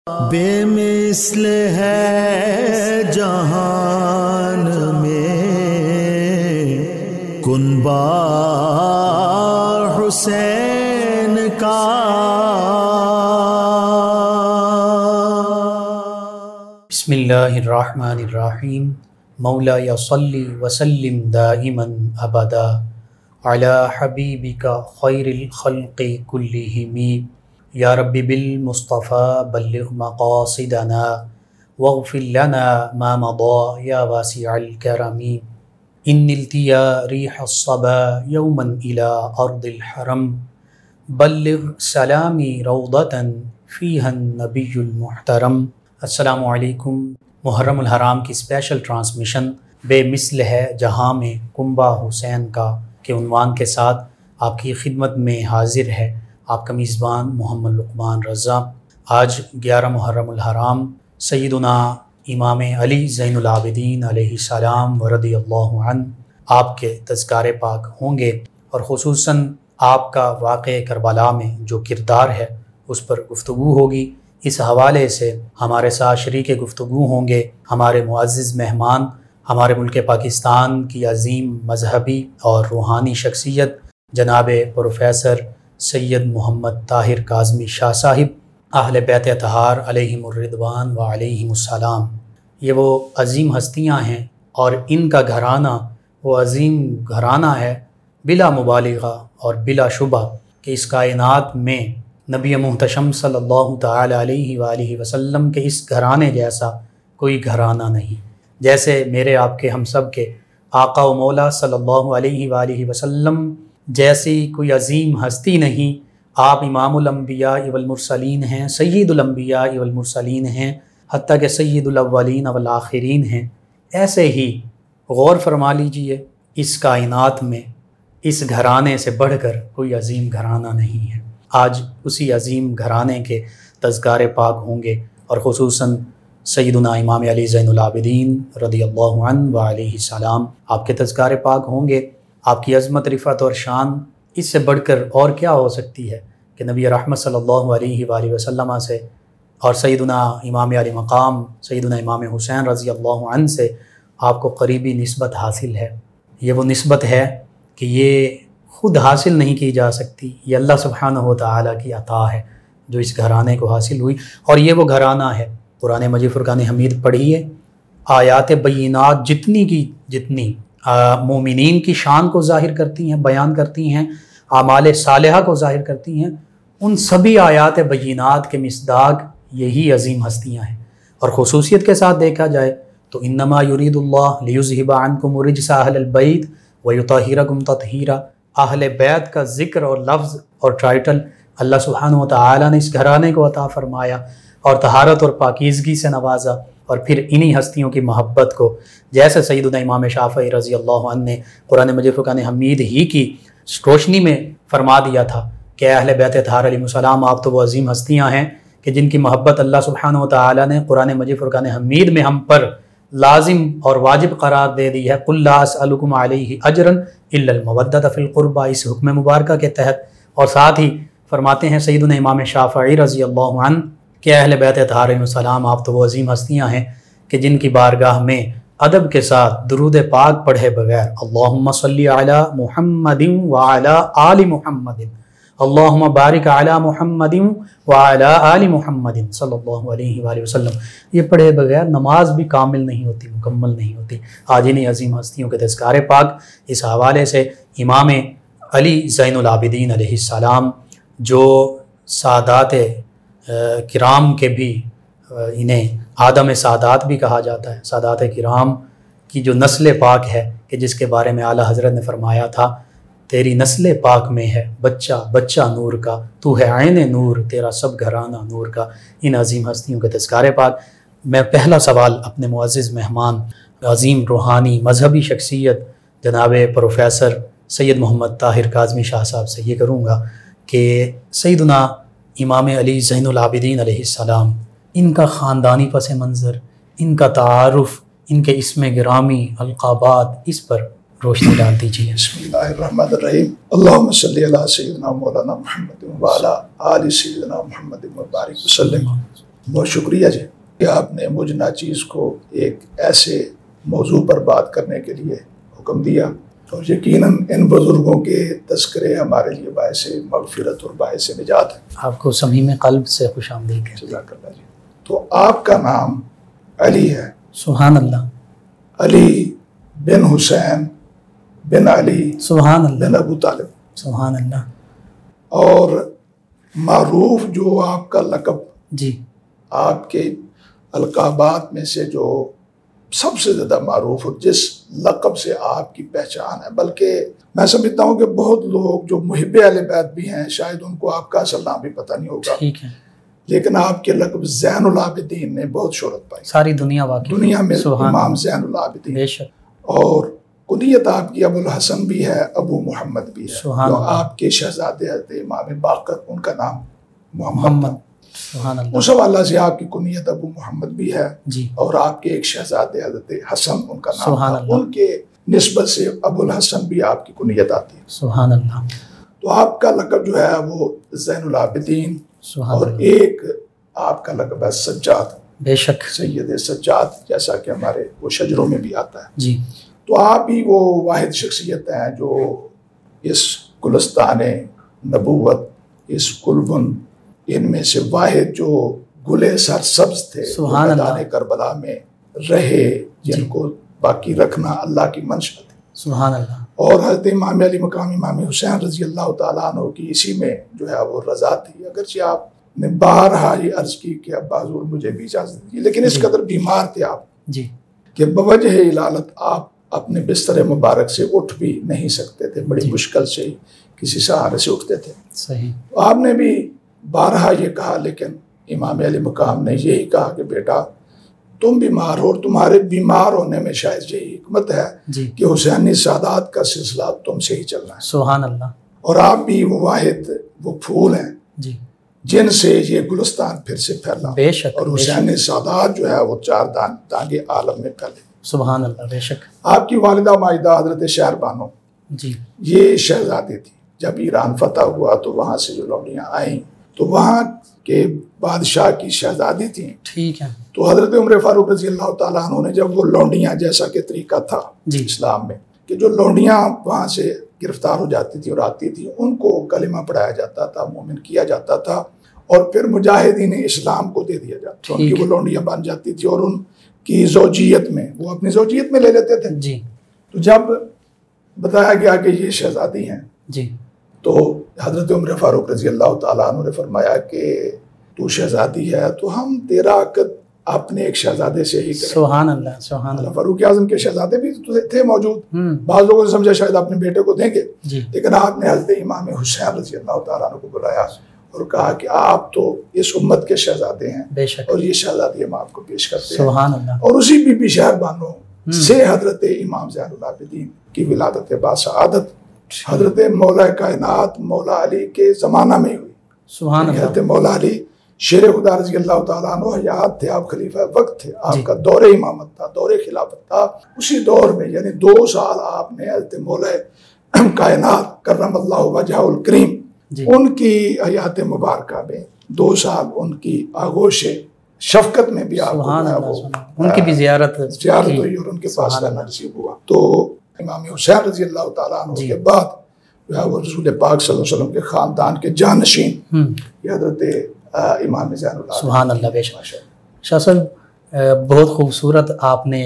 بے مثل ہے جہان میں کنبہ حسین کا، بسم اللہ الرحمن الرحیم۔ مولاي صلی وسلم دائما ابدا علی حبیبک خیر الخلق کلہم، یا رب بالمصطفیٰ بلغ مقاصدنا واغفر لنا ما مضى یا واسع الکرم۔ ان التیا ریح الصبا یوما الى ارض الحرم، بلغ سلامی روضة فیہا النبی المحترم۔ السلام علیکم۔ محرم الحرام کی اسپیشل ٹرانسمیشن بے مثل ہے جہاں میں کنبہ حسین کا کے عنوان کے ساتھ آپ کی خدمت میں حاضر ہے آپ کا میزبان محمد لقمان رضا۔ آج 11 محرم الحرام سیدنا امام علی زین العابدین علیہ السلام ورضی اللہ عنہ آپ کے تذکار پاک ہوں گے، اور خصوصاً آپ کا واقع کربلا میں جو کردار ہے اس پر گفتگو ہوگی۔ اس حوالے سے ہمارے ساتھ شریک گفتگو ہوں گے ہمارے معزز مہمان، ہمارے ملک پاکستان کی عظیم مذہبی اور روحانی شخصیت جناب پروفیسر سید محمد طاہر کاظمی شاہ صاحب، اہل بیت اطہار علیہم الرضوان و علیہم السلام۔ یہ وہ عظیم ہستیاں ہیں اور ان کا گھرانہ وہ عظیم گھرانہ ہے بلا مبالغہ اور بلا شبہ کہ اس کائنات میں نبی محتشم صلی اللہ تعالی علیہ وآلہ وسلم کے اس گھرانے جیسا کوئی گھرانہ نہیں۔ جیسے میرے آپ کے ہم سب کے آقا و مولا صلی اللہ علیہ وآلہ وسلم جیسی کوئی عظیم ہستی نہیں، آپ امام الانبیاء والمرسلین ہیں، سید الانبیاء والمرسلین ہیں، حتیٰ کہ سید الاولین والآخرین ہیں۔ ایسے ہی غور فرما لیجئے، اس کائنات میں اس گھرانے سے بڑھ کر کوئی عظیم گھرانہ نہیں ہے۔ آج اسی عظیم گھرانے کے تذکار پاک ہوں گے، اور خصوصاً سیدنا امام علی زین العابدین رضی اللہ عنہ و علیہ السلام آپ کے تذکار پاک ہوں گے۔ آپ کی عظمت، رفعت اور شان اس سے بڑھ کر اور کیا ہو سکتی ہے کہ نبی رحمت صلی اللہ علیہ وآلہ وسلم سے اور سیدنا امام علی مقام سیدنا امام حسین رضی اللہ عنہ سے آپ کو قریبی نسبت حاصل ہے۔ یہ وہ نسبت ہے کہ یہ خود حاصل نہیں کی جا سکتی، یہ اللہ سبحانہ و تعالیٰ کی عطا ہے جو اس گھرانے کو حاصل ہوئی، اور یہ وہ گھرانہ ہے۔ قرآن مجید فرقان حمید پڑھیے، آیات بینات جتنی کی جتنی مومنین کی شان کو ظاہر کرتی ہیں، بیان کرتی ہیں، اعمال صالحہ کو ظاہر کرتی ہیں، ان سبھی آیات بینات کے مصداق یہی عظیم ہستیاں ہیں۔ اور خصوصیت کے ساتھ دیکھا جائے تو انما یرید اللہ لیذہب عنکم الرجس اہل البیت ویطہرکم تطہیرا، اہل بیت کا ذکر اور لفظ اور ٹائٹل اللہ سبحانہ و تعالیٰ نے اس گھرانے کو عطا فرمایا اور طہارت اور پاکیزگی سے نوازا، اور پھر انہی ہستیوں کی محبت کو جیسے سیدنا امام شافعی رضی اللہ عنہ نے قرآن مجید فرقان حمید ہی کی روشنی میں فرما دیا تھا کہ اہل بیت اطہار علیہ السلام آپ تو وہ عظیم ہستیاں ہیں کہ جن کی محبت اللہ سبحانہ و تعالیٰ نے قرآن مجید فرقان حمید میں ہم پر لازم اور واجب قرار دے دی ہے۔ قل لا اسألکم علیہ اجرا الا المودۃ فی القربى، اس حکم مبارکہ کے تحت۔ اور ساتھ ہی فرماتے ہیں سیدنا امام شافعی رضی اللہ عنہ کہ اہل بیت اطہار علیہ السلام آپ تو وہ عظیم ہستیاں ہیں کہ جن کی بارگاہ میں ادب کے ساتھ درود پاک پڑھے بغیر اللہم صلی علی محمد وعلی آل محمد، اللہم بارک علی محمد وعلی آل محمد صلی اللہ علیہ وآلہ وسلم، یہ پڑھے بغیر نماز بھی کامل نہیں ہوتی، مکمل نہیں ہوتی۔ آج انہیں عظیم ہستیوں کے تذکار پاک اس حوالے سے امام علی زین العابدین علیہ السلام جو سادات کرام کے بھی انہیں آدم سادات بھی کہا جاتا ہے، سادات کرام کی جو نسل پاک ہے کہ جس کے بارے میں اعلیٰ حضرت نے فرمایا تھا تیری نسل پاک میں ہے بچہ بچہ نور کا، تو ہے عین نور تیرا سب گھرانہ نور کا۔ ان عظیم ہستیوں کے تذکار پاک میں پہلا سوال اپنے معزز مہمان عظیم روحانی مذہبی شخصیت جناب پروفیسر سید محمد طاہر کاظمی شاہ صاحب سے یہ کروں گا کہ سیدنا امام علی زین العابدین علیہ السلام، ان کا خاندانی پس منظر، ان کا تعارف، ان کے اسم گرامی، القابات، اس پر روشنی ڈال دیجیے۔ بسم اللہ الرحمن الرحیم۔ اللہم صلی علی سیدنا مولانا محمد وعلی آل سیدنا محمد وبارک وسلم۔ بہت شکریہ جی کہ آپ نے مجھ ناچیز کو ایک ایسے موضوع پر بات کرنے کے لیے حکم دیا، اور یقیناً ان بزرگوں کے تذکرے ہمارے لیے باعث مغفرت اور باعث نجات ہے۔ آپ کو صمیم قلب سے خوش آمدید ہے۔ جزاک اللہ جی۔ تو آپ کا نام علی ہے، سبحان اللہ، علی بن حسین بن علی سبحان اللہ، بن ابو طالب، سبحان اللہ۔ اور معروف جو آپ کا لقب، جی آپ کے القابات میں سے جو سب سے زیادہ معروف ہو، جس لقب سے آپ کی پہچان ہے، بلکہ میں سمجھتا ہوں کہ بہت لوگ جو محب اہل بیت بھی ہیں شاید ان کو آپ کا اصل نام بھی پتہ نہیں ہوگا، ٹھیک ہے، لیکن آپ کے لقب زین العابدین نے بہت شہرت پائی، ساری دنیا واقعی دنیا میں سبحان امام اللہ، زین العابدین، بے شک، اور کنیت آپ کی ابو الحسن بھی ہے، ابو محمد بھی ہے، سبحان جو اللہ، آپ کے شہزادے حضرت امام باقر ان کا نام محمد محمد، تھا۔ سبحان اللہ، اس حوالہ سے آپ کی کنیت ابو محمد بھی ہے، جی اور آپ کے ایک شہزادے حضرت حسن ان کا نام سبحان تھا، اللہ، ان کے نسبت سے ابو الحسن بھی آپ کی کنیت آتی ہے۔ سبحان اللہ، تو آپ کا لقب جو ہے وہ زین العابدین، سبحان اور اللہ، ایک آپ کا لقب ہے سجاد، بے شک، سید سجاد، جیسا کہ ہمارے وہ شجروں میں بھی آتا ہے۔ جی تو آپ ہی وہ واحد شخصیت ہیں جو اس گلستان نبوت، اس گلبن، ان میں سے واحد جو گلے سرسبز تھے، جو سبحان اللہ، میدان کربلا میں رہے، جن جی کو باقی رکھنا اللہ کی منشا تھی، سبحان اللہ، اور حضرت امام علی مقام امام حسین رضی اللہ تعالیٰ عنہ کی اسی میں جو ہے وہ رضا تھی۔ اگرچہ آپ نے بارہا یہ عرض کی کہ ابا حضور مجھے بھی اجازت دیجیے، لیکن اس جی قدر بیمار تھے آپ جی کہ بوجہ علالت آپ اپنے بستر مبارک سے اٹھ بھی نہیں سکتے تھے، بڑی جی مشکل سے کسی سہارے سے اٹھتے تھے۔ صحیح، آپ نے بھی بارہا یہ کہا، لیکن امام علی مقام نے یہی کہا کہ بیٹا تم بیمار ہو، اور تمہارے بیمار ہونے میں شاید یہی حکمت ہے جی کہ حسینی سادات کا سلسلہ تم سے ہی چلنا ہے، سبحان اللہ، اور آپ بھی وہ واحد وہ پھول ہیں جی جن سے یہ گلستان پھر سے پھیلا، بے شک، اور بے شک، حسینی سادات جو ہے وہ چار دانگے عالم میں پھیلے۔ سبحان اللہ، بے شک، آپ کی والدہ ماجدہ حضرت شہر بانو جی یہ شہزادی تھی، جب ایران فتح ہوا تو وہاں سے جو لوڈیاں آئیں تو وہاں کے بادشاہ کی شہزادی تھیں، ٹھیک ہے، تو حضرت عمر فاروق رضی اللہ تعالیٰ عنہ نے جب وہ لونڈیاں، جیسا کہ طریقہ تھا جی اسلام میں کہ جو لونڈیاں وہاں سے گرفتار ہو جاتی تھی اور آتی تھی، ان کو کلمہ پڑھایا جاتا تھا، مومن کیا جاتا تھا، اور پھر مجاہدین اسلام کو دے دیا جاتا تھا، ان کی وہ لونڈیاں بن جاتی تھی، اور ان کی زوجیت میں وہ اپنی زوجیت میں لے لیتے تھے۔ جی تو جب بتایا گیا کہ یہ شہزادی ہیں جی تو حضرت عمر فاروق رضی اللہ تعالیٰ عنہ نے فرمایا کہ تو شہزادی ہے تو ہم تیرا عقد اپنے ایک شہزادے سے ہی کریں۔ سبحان اللہ، سبحان اللہ، فاروق اعظم کے شہزادے بھی تو تھے موجود، ہوں بعض لوگوں نے سمجھا شاید اپنے بیٹے کو دیں گے، جی لیکن آپ نے حضرت امام حسین رضی اللہ تعالیٰ عنہ کو بلایا اور کہا کہ آپ تو اس امت کے شہزادے ہیں، بے شک، اور یہ شہزادی ہم آپ کو پیش کرتے ہیں، سبحان اللہ، اور اسی بی بی شہر بانو سے حضرت امام زین العابدین کی ولادت باسعادت حضرت مولا کائنات مولا علی کے زمانہ میں ہوئی۔ سبحان اللہ، حضرت مولا علی شیر خدا رضی اللہ تعالیٰ عنہ حیات تھے، آپ خلیفہ وقت تھے، آپ جی کا دور امامت تھا، دور خلافت تھا، اسی دور میں یعنی 2 سال آپ نے حضرت مولا کائنات کرم اللہ وجہ الکریم جی ان کی حیات مبارکہ میں 2 سال ان کی آغوش شفقت میں بھی آپ کو سبحان جو ہے اللہ، وہ سبحان اللہ، ان کی بھی زیارت زیارت ہوئی اور ان کے پاس سبحان رہنا اللہ، نصیب ہوا۔ تو امام حسین رضی اللہ تعالیٰ عنہ جی کے بعد جو ہے وہ رسول پاک صلی اللہ علیہ وسلم کے خاندان کے جانشین ہوں یہ حضرت امام زین العابدین۔ سبحان اللہ، بے شک۔ ماشاء اللہ۔ شاہ صاحب بہت خوبصورت آپ نے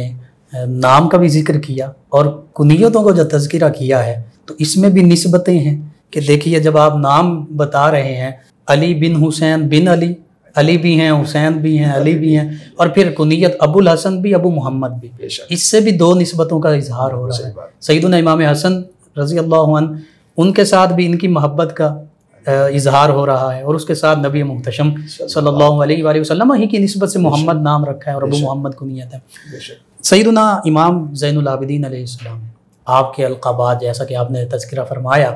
نام کا بھی ذکر کیا اور کنیتوں کو جو تذکرہ کیا ہے تو اس میں بھی نسبتیں ہیں کہ دیکھیے جب آپ نام بتا رہے ہیں علی بن حسین بن علی، علی بھی ہیں، حسین بھی ہیں، علی بھی ہیں، اور پھر کنیت ابو الحسن بھی، ابو محمد بھی، بے شک، اس سے بھی 2 نسبتوں کا اظہار ہو رہا صحیح ہے۔ بات۔ سیدنا امام حسن رضی اللہ عنہ ان کے ساتھ بھی ان کی محبت کا اظہار ہو رہا ہے، اور اس کے ساتھ نبی محتشم صلی اللہ علیہ وآلہ وسلم ہی کی نسبت سے محمد نام رکھا ہے اور ابو محمد کنیت ہے۔ بے شک، سیدنا امام زین العابدین علیہ السلام آپ کے القابات جیسا کہ آپ نے تذکرہ فرمایا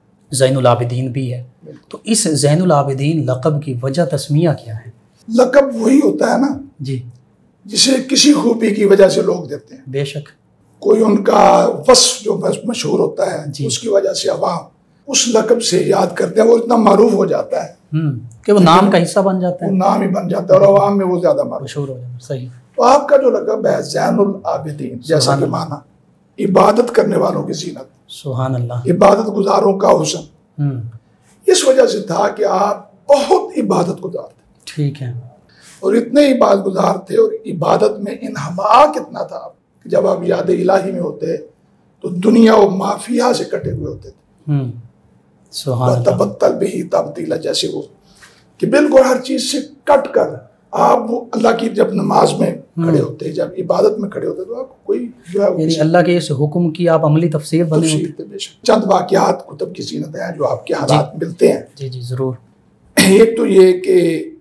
زین العابدین بھی ہے، تو اس زین العابدین لقب کی وجہ تسمیہ کیا ہے؟ لقب وہی ہوتا ہے نا جی جسے کسی خوبی کی وجہ سے لوگ دیتے ہیں، بے شک، کوئی ان کا وصف جو مشہور ہوتا ہے جی اس کی وجہ سے عوام اس لقب سے یاد کرتے ہیں، وہ اتنا معروف ہو جاتا ہے کہ وہ نام کا حصہ بن جاتا ہے، وہ نام ہی بن جاتا ہے اور عوام میں وہ زیادہ معروف. مشہور ہو جاتا ہے. صحیح. تو آپ کا جو لقب ہے زین العابدین، جیسا کہ معنی عبادت کرنے والوں کی زینت، سبحان اللہ، عبادت گزاروں کا حسن، اس وجہ سے تھا کہ آپ بہت عبادت گزار تھے. ٹھیک ہے. اور اتنے عبادت گزار تھے اور عبادت میں انہماک اتنا تھا کہ جب آپ یاد الہی میں ہوتے تو دنیا و مافیا سے کٹے ہوئے ہوتے تھے. سبحان اللہ. تبتل بھی تبدیلا، جیسے وہ کہ بالکل ہر چیز سے کٹ کر آپ وہ اللہ کی جب نماز میں کھڑے ہوتے، جب عبادت میں کھڑے ہوتے تو آپ کوئی جو ہے یعنی اللہ کے اس حکم کی آپ عملی تفسیر بنے ہوتے. بے شک چند واقعات کتب کی زینت ہیں جو آپ کے حالات ملتے ہیں. جی جی ضرور. ایک تو یہ کہ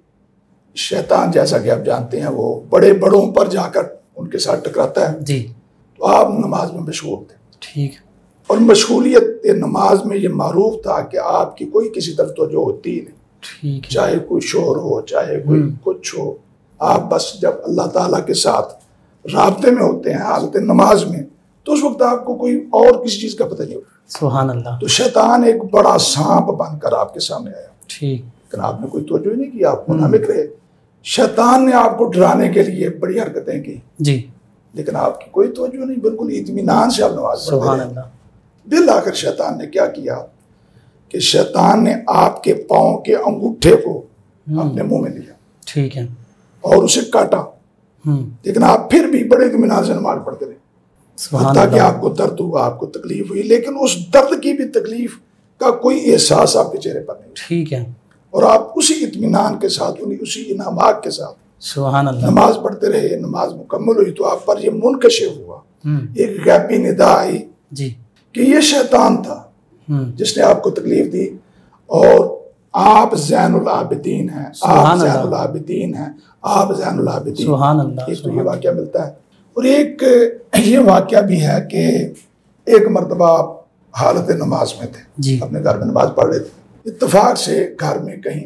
شیطان جیسا کہ آپ جانتے ہیں وہ بڑے بڑوں پر جا کر ان کے ساتھ ٹکراتا ہے. جی. تو آپ نماز میں مشغول تھے. ٹھیک. اور مشغولیت نماز میں یہ معروف تھا کہ آپ کی کوئی کسی طرف توجہ ہوتی ہی نہیں. ٹھیک. چاہے کوئی شور ہو، چاہے کوئی کچھ ہو، آپ بس جب اللہ تعالیٰ کے ساتھ رابطے میں ہوتے ہیں حالت نماز میں تو اس وقت آپ کو کوئی اور کسی چیز کا پتہ نہیں ہوتا. سبحان اللہ. تو شیطان ایک بڑا سانپ بن کر آپ کے سامنے آیا. ٹھیک. لیکن آپ نے کوئی توجہ نہیں کی، آپ منہمک رہے. شیطان نے آپ کو ڈرانے کے لیے بڑی حرکتیں کی جی، لیکن آپ کی کوئی توجہ نہیں، بالکل اطمینان سے آپ نماز پڑھتے سبحان رہے. اللہ. بالآخر شیطان نے کیا کیا کہ شیطان نے آپ کے پاؤں کے انگوٹھے کو اپنے منہ میں لیا. ٹھیک ہے. اور اسے کاٹا. لیکن آپ پھر بھی بڑے اطمینان سے نماز پڑھتے رہے. سبحان حتیٰ کہ اللہ. آپ کو درد ہوا، آپ کو تکلیف ہوئی، لیکن اس درد کی بھی تکلیف کا کوئی احساس آپ کے چہرے پر نہیں. ٹھیک ہے. اور آپ اسی اطمینان کے ساتھ، اسی انہماک کے ساتھ سبحان اللہ. نماز پڑھتے رہے. نماز مکمل ہوئی تو آپ پر یہ منکشف ہوا، ایک غیبی ندا آئی جی کہ یہ شیطان تھا جس نے آپ کو تکلیف دی اور آپ زین العابدین ہیں، آپ زین العابدین ہیں، آپ زین العابدین. سبحان اللہ. ایک تو یہ واقعہ ملتا ہے. اور ایک یہ واقعہ بھی ہے کہ ایک مرتبہ آپ حالت نماز میں تھے، جی اپنے گھر میں نماز پڑھ رہے تھے. اتفاق سے گھر میں کہیں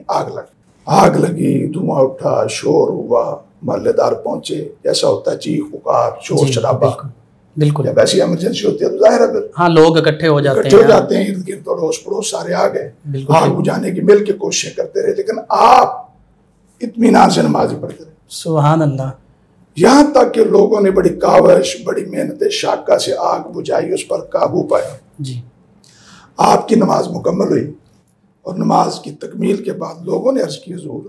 آگ لگی، دھواں اٹھا، شور ہوا، محلے دار پہنچے، جیسا ہوتا ہے چیخ پکار، شور شرابہ. بالکل. جب ایسی ایمرجنسی ہوتی ہے تو ظاہر ہے پھر ہاں لوگ اکٹھے ہو جاتے ہیں، ارد گرد اڑوس پڑوس سارے آ گئے، آگ بجھانے کی مل کے کوششیں کرتے رہے، لیکن آپ اطمینان سے نماز پڑھتے رہے. سبحان اللہ. یہاں تک کہ لوگوں نے بڑی کاوش، بڑی محنت شاکہ سے آگ بجھائی، اس پر قابو پایا. جی. آپ کی نماز مکمل ہوئی اور نماز کی تکمیل کے بعد لوگوں نے عرض کی حضور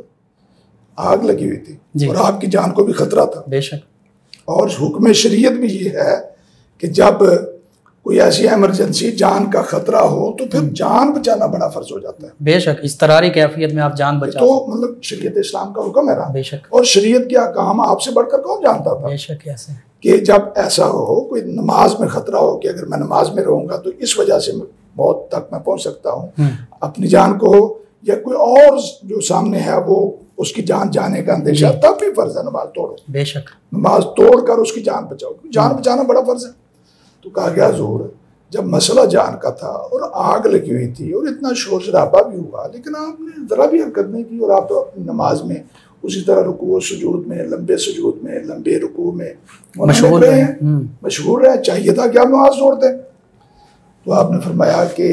آگ لگی ہوئی تھی اور آپ کی جان کو بھی خطرہ تھا. بے شک. اور حکم شریعت بھی یہ ہے کہ جب کوئی ایسی ایمرجنسی جان کا خطرہ ہو تو پھر جان بچانا بڑا فرض ہو جاتا ہے. بے شک اضطراری کیفیت میں آپ جان بچا تو مطلب شریعت اسلام کا حکم ہے نا. بے شک. اور شریعت کے احکام آپ سے بڑھ کر کون جانتا تھا. بے شک. ایسے کہ جب ایسا ہو، کوئی نماز میں خطرہ ہو کہ اگر میں نماز میں رہوں گا تو اس وجہ سے موت تک میں پہنچ سکتا ہوں، اپنی جان کو یا کوئی اور جو سامنے ہے وہ اس کی جان جانے کا اندیشہ، تب بھی فرض ہے نماز توڑو. بے شک. نماز توڑ کر اس کی جان بچاؤ. جان بچانا بڑا فرض ہے. تو کہا گیا حضور جب مسئلہ جان کا تھا اور آگ لگی ہوئی تھی اور اتنا شور شرابہ بھی ہوا، لیکن آپ نے ذرا بھی حرکت نہیں کی اور آپ اپنی نماز میں اسی طرح رکوع سجود میں، لمبے سجود میں، لمبے رکوع میں مشغول رہے. چاہیے تھا کہ آپ نماز چھوڑ دیں. تو آپ نے فرمایا کہ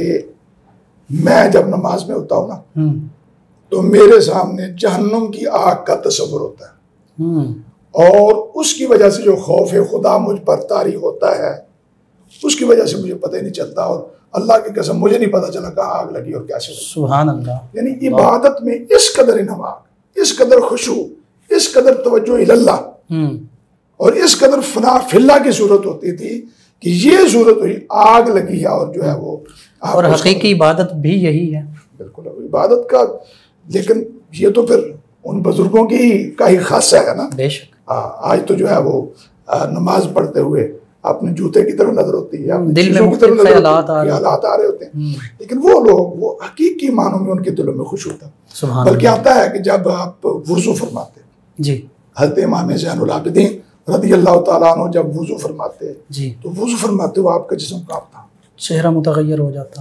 میں جب نماز میں ہوتا ہوں نا تو میرے سامنے جہنم کی آگ کا تصور ہوتا ہے اور اس کی وجہ سے جو خوف خدا مجھ پر طاری ہوتا ہے اس کی وجہ سے مجھے پتہ ہی نہیں چلتا. اور اللہ کی قسم مجھے نہیں پتہ چلا کہاں آگ لگی اور کیسے لگی. سبحان اللہ. یعنی عبادت میں اس قدر انہماک، اس قدر خشوع، اس قدر توجہ اللہ اور اس قدر فنا فی اللہ کی صورت ہوتی تھی کہ یہ صورت ہوئی آگ لگی ہے اور جو ہے وہ اور حقیقی عبادت بھی یہی ہے. بالکل عبادت کا. لیکن یہ تو پھر ان بزرگوں کی کا ہی خاصہ ہے نا. بے شک. آج تو جو ہے وہ نماز پڑھتے ہوئے اپنے جوتے کی طرف نظر ہوتی ہے، دل میں مختلف خیالات آ رہے ہوتے ہیں، لیکن وہ لوگ وہ حقیقی معنوں میں ان کے دلوں میں خوش ہوتا ہے. بلکہ آتا ہے کہ جب آپ وضو فرماتے جی، حضرت امام زین العابدین رضی اللہ تعالیٰ عنہ جب وضو فرماتے جی تو وضو فرماتے وہ آپ کا جسم کانپتا، چہرہ متغیر ہو جاتا،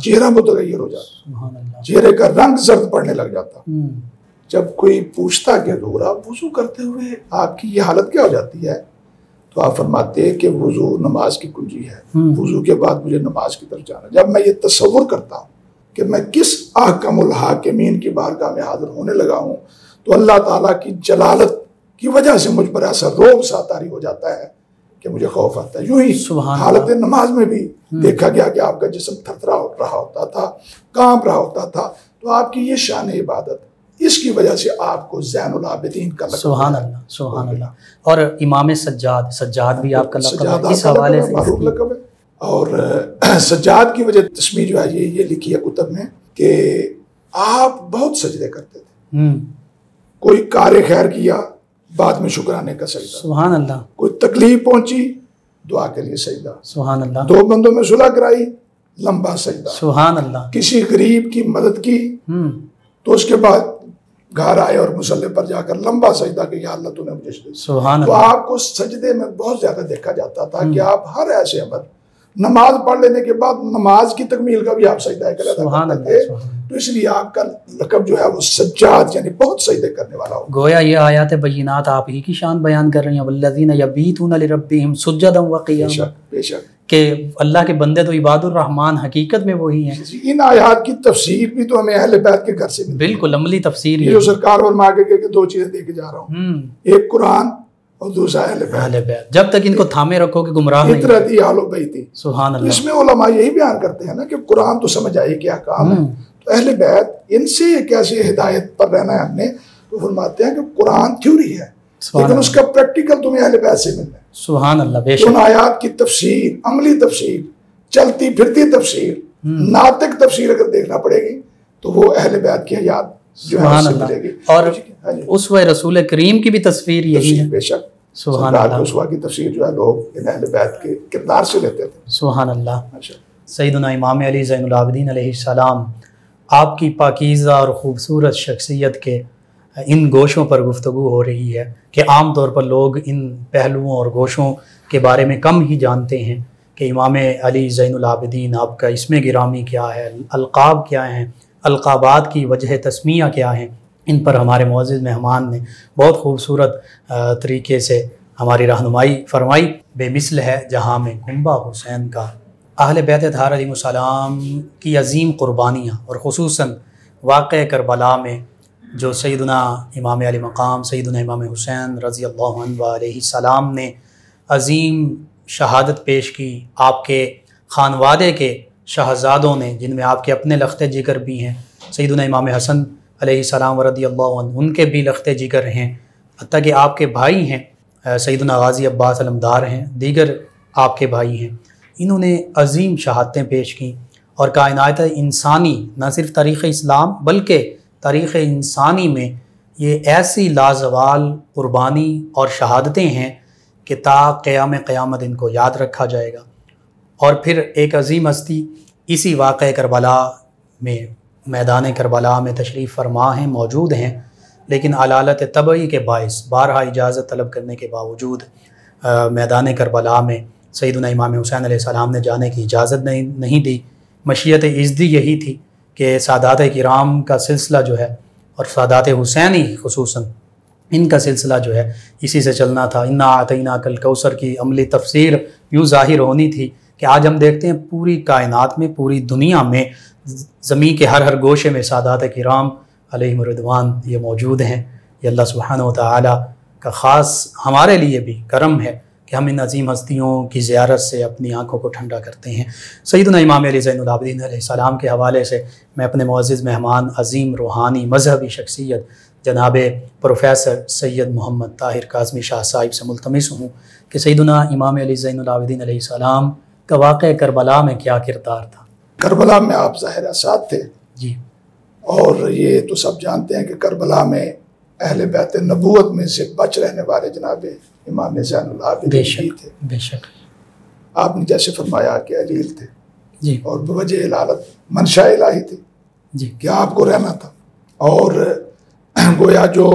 سبحان اللہ، چہرے کا رنگ زرد پڑنے لگ جاتا. جب کوئی پوچھتا کہ حضور آپ وضو کرتے ہوئے آپ کی یہ حالت کیا ہو جاتی ہے تو آپ فرماتے ہیں کہ وضو نماز کی کنجی ہے، وضو کے بعد مجھے نماز کی طرف جانا. جب میں یہ تصور کرتا ہوں کہ میں کس احکم الحاکمین کی بارگاہ میں حاضر ہونے لگا ہوں تو اللہ تعالیٰ کی جلالت کی وجہ سے مجھ پر ایسا روب سا طاری ہو جاتا ہے کہ مجھے خوف آتا ہے. یوں ہی حالت نماز میں بھی دیکھا گیا کہ آپ کا جسم تھرتھرا رہا ہوتا تھا، کانپ رہا ہوتا تھا. تو آپ کی یہ شان عبادت، اس کی وجہ سے آپ کو زین العابدین کا لقب. سبحان اللہ، سبحان اللہ. اور امام سجاد بھی آپ کا لقب ہے، اس حوالے سے معروف لقب ہے. اور سجاد کی وجہ تسمیہ جو ہے یہ لکھی ہے کتب میں کہ آپ بہت سجدے کرتے تھے. کوئی کار خیر کیا، بعد میں شکرانے کا سجدہ. سبحان اللہ. کوئی تکلیف پہنچی، دعا کے لیے سجدہ. سبحان اللہ. 2 بندوں میں صلح کرائی، لمبا سجدہ. سبحان اللہ. کسی غریب کی مدد کی تو اس کے بعد گھر آئے اور مصلی پر جا کر لمبا سجدہ کہ یا اللہ تو نے مجھے سجدہ. سبحان تو اللہ. آپ کو سجدے میں بہت زیادہ دیکھا جاتا تھا کہ آپ ہر ایسے عمل، نماز پڑھ لینے کے بعد نماز کی تکمیل کا بھی آپ سجدہ کرتے تھے. تو اس لیے آپ کا لقب جو ہے وہ سجاد، یعنی بہت سجدے کرنے والا ہو. گویا یہ آیات بینات آپ ہی کی شان بیان کر رہی ہیں. والذین یبیتون لربہم سجدا وقیاما. بے شک کہ اللہ کے بندے تو عباد الرحمن حقیقت میں وہی ہیں. ان آیات کی تفسیر بھی تو ہمیں اہل بیت کے گھر سے ملتی ہے. بالکل عملی تفسیر یہ جو سرکار اور ماں کے 2 چیزیں دے کے جا رہا ہوں، ایک قرآن اور دوسرا اہل بیت. جب تک ان کو تھامے رکھو کہ گمراہ نہیں. فطرتی اہل بیت. سبحان اللہ. اس میں علماء یہی بیان کرتے ہیں نا کہ قرآن تو سمجھ آئے کیا کام ہے، تو اہل بیت ان سے کیسے ہدایت پر رہنا ہے ہم نے. تو فرماتے ہیں کہ قرآن تھیوری ہے لیکن اس کا پریکٹیکل تمہیں اہل بیت سے ملنا ہے. سبحان اللہ. بے شک. ان آیات کی تفسیر، عملی تفسیر، چلتی پھرتی تفسیر، ناطق تفسیر اگر دیکھنا پڑے گی تو وہ اہل بیت کی حیات جو ہے اس سے ملے گی. اور اسوہ رسول کریم کی بھی تصویر یہی ہے. بے شک. سبحان اللہ. اسوہ کی تفسیر جو ہے لوگ ان اہل بیت کے کردار سے لیتے تھے. سبحان اللہ. سیدنا امام علی زین العابدین علیہ السلام، آپ کی پاکیزہ اور خوبصورت شخصیت کے ان گوشوں پر گفتگو ہو رہی ہے کہ عام طور پر لوگ ان پہلوؤں اور گوشوں کے بارے میں کم ہی جانتے ہیں کہ امام علی زین العابدین آپ کا اسم گرامی کیا ہے، القاب کیا ہیں، القابات کی وجہ تسمیہ کیا ہیں. ان پر ہمارے معزز مہمان نے بہت خوبصورت طریقے سے ہماری رہنمائی فرمائی. بے مثل ہے جہاں میں کنبہ حسین کا. اہل بیت اطہار علیہ السلام کی عظیم قربانیاں اور خصوصاً واقع کربلا میں جو سیدنا امام علی مقام سیدنا امام حسین رضی اللہ عنہ علیہ السلام نے عظیم شہادت پیش کی. آپ کے خانوادے کے شہزادوں نے، جن میں آپ کے اپنے لخت جگر بھی ہیں، سیدنا امام حسن علیہ السلام رضی اللہ عنہ، ان کے بھی لخت جگر ہیں، حتیٰ کہ آپ کے بھائی ہیں سیدنا غازی عباس علمدار ہیں، دیگر آپ کے بھائی ہیں. انہوں نے عظیم شہادتیں پیش کیں اور کائنات انسانی، نہ صرف تاریخ اسلام بلکہ تاریخ انسانی میں یہ ایسی لازوال قربانی اور شہادتیں ہیں کہ تا قیامت ان کو یاد رکھا جائے گا. اور پھر ایک عظیم ہستی اسی واقع کربلا میں، میدان کربلا میں تشریف فرما ہیں، موجود ہیں، لیکن علالت طبعی کے باعث بارہا اجازت طلب کرنے کے باوجود میدان کربلا میں سیدنا امام حسین علیہ السلام نے جانے کی اجازت نہیں دی. مشیت عزدی یہی تھی کہ سادات کرام کا سلسلہ جو ہے اور سادات حسینی خصوصاً ان کا سلسلہ جو ہے اسی سے چلنا تھا. انا اعطیناک الکوثر کی عملی تفسیر یوں ظاہر ہونی تھی کہ آج ہم دیکھتے ہیں پوری کائنات میں، پوری دنیا میں، زمین کے ہر گوشے میں سادات کرام علیہم الرضوان یہ موجود ہیں. یہ اللہ سبحانہ و تعالی کا خاص ہمارے لیے بھی کرم ہے کہ ہم ان عظیم ہستیوں کی زیارت سے اپنی آنکھوں کو ٹھنڈا کرتے ہیں. سیدنا امام علی زین العابدین علیہ السلام کے حوالے سے میں اپنے معزز مہمان، عظیم روحانی مذہبی شخصیت جناب پروفیسر سید محمد طاہر کاظمی شاہ صاحب سے ملتمس ہوں کہ سیدنا امام علی زین العابدین علیہ السلام کا واقع کربلا میں کیا کردار تھا. کربلا میں آپ ظاہر ساتھ تھے جی، اور یہ تو سب جانتے ہیں کہ کربلا میں اہل بیت نبوت میں سے بچ رہنے والے جناب امام زین العابدین تھے. بے شک. آپ نے جیسے فرمایا کہ علیل تھے جی، اور بوجہ علالت منشاء الہی تھی جی، کہ آپ کو رہنا تھا. اور گویا جو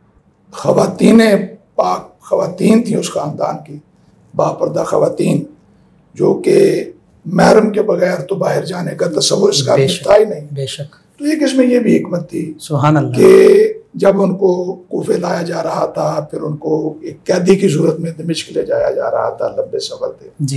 خواتین پاک خواتین تھیں اس خاندان کی، باپردہ خواتین، جو کہ محرم کے بغیر تو باہر جانے کا تصور اس کا تھا ہی نہیں. بے شک. تو ایک اس میں یہ بھی حکمت تھی سبحان اللہ کہ جب ان کو کوفے لایا جا رہا تھا، پھر ان کو ایک قیدی کی صورت میں دمشق لے جایا جا رہا تھا، لمبے سفر تھے، جی،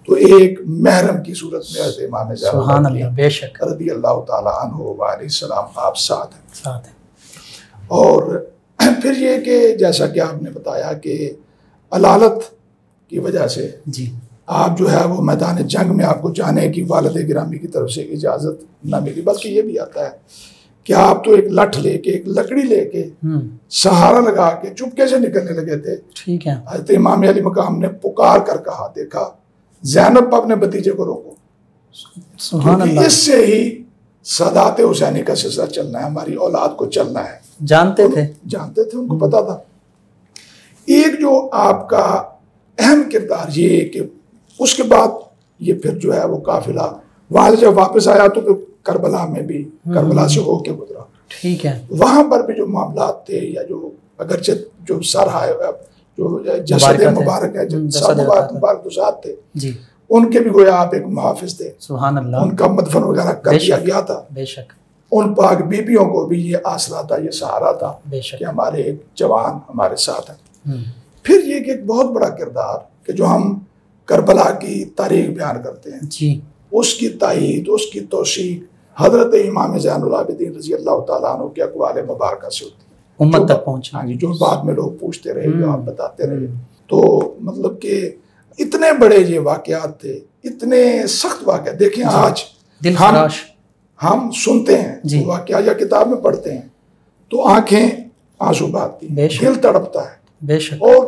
تو ایک محرم کی صورت میں حضرت امام زین سبحان اللہ، بے شک رضی اللہ تعالیٰ عنہ وعلیہ السلام آپ ساتھ ہیں. ساتھ ہے. اور پھر یہ کہ جیسا کہ آپ نے بتایا کہ علالت کی وجہ سے جی آپ جو ہے وہ میدان جنگ میں آپ کو جانے کی والد گرامی کی طرف سے اجازت نہ ملی، بلکہ یہ بھی آتا ہے کہ آپ تو ایک لٹھ لے کے ایک لکڑی لے کے سہارا لگا کے چپکے سے نکلنے لگے تھے. ٹھیک ہے. حضرت امام علی مقام نے پکار کر کہا، دیکھا زینب اپنے بھتیجے کو روکو، سبحان کیونکہ اللہ. اس سے ہی سادات حسینی کا سلسلہ چلنا ہے، ہماری اولاد کو چلنا ہے. جانتے تھے. جانتے تھے، ان کو پتا تھا. ایک جو آپ کا اہم کردار یہ کہ اس کے بعد یہ پھر جو ہے وہ قافلہ وہاں سے جب واپس آیا تو پھر کربلا میں بھی کربلا سے ہو کے گزرا. ٹھیک ہے. وہاں پر بھی جو معاملات تھے یا جو اگرچہ جو سر جو جسد مبارک ہے، سر مبارک تو ساتھ تھے، جی ان کے بھی گویا آپ ایک محافظ تھے. سبحان اللہ. ان کا مدفن وغیرہ کر دیا گیا تھا. بے شک. ان پاک بیبیوں کو بھی یہ آسرا تھا، یہ سہارا تھا بے شک. کہ ہمارے ایک جوان ہمارے ساتھ ہیں. ہم. پھر یہ کہ ایک بہت بڑا کردار کہ جو ہم کربلا کی تاریخ بیان کرتے ہیں، جی اس کی تائید، اس کی توثیق حضرت امام زین العابدین رضی اللہ تعالیٰ عنہ کے اقوال مبارکہ سے ہوتی ہے، امت تک پہنچا. ہاں جی، جو بعد میں لوگ پوچھتے رہے، جو آپ بتاتے رہے. تو مطلب کہ اتنے بڑے یہ واقعات تھے، اتنے سخت واقعات. دیکھیں آج دل خراش ہم سنتے ہیں جی. واقعہ یا کتاب میں پڑھتے ہیں تو آنکھیں آنسو بہاتی ہیں، دل تڑپتا ہے. بے شک. اور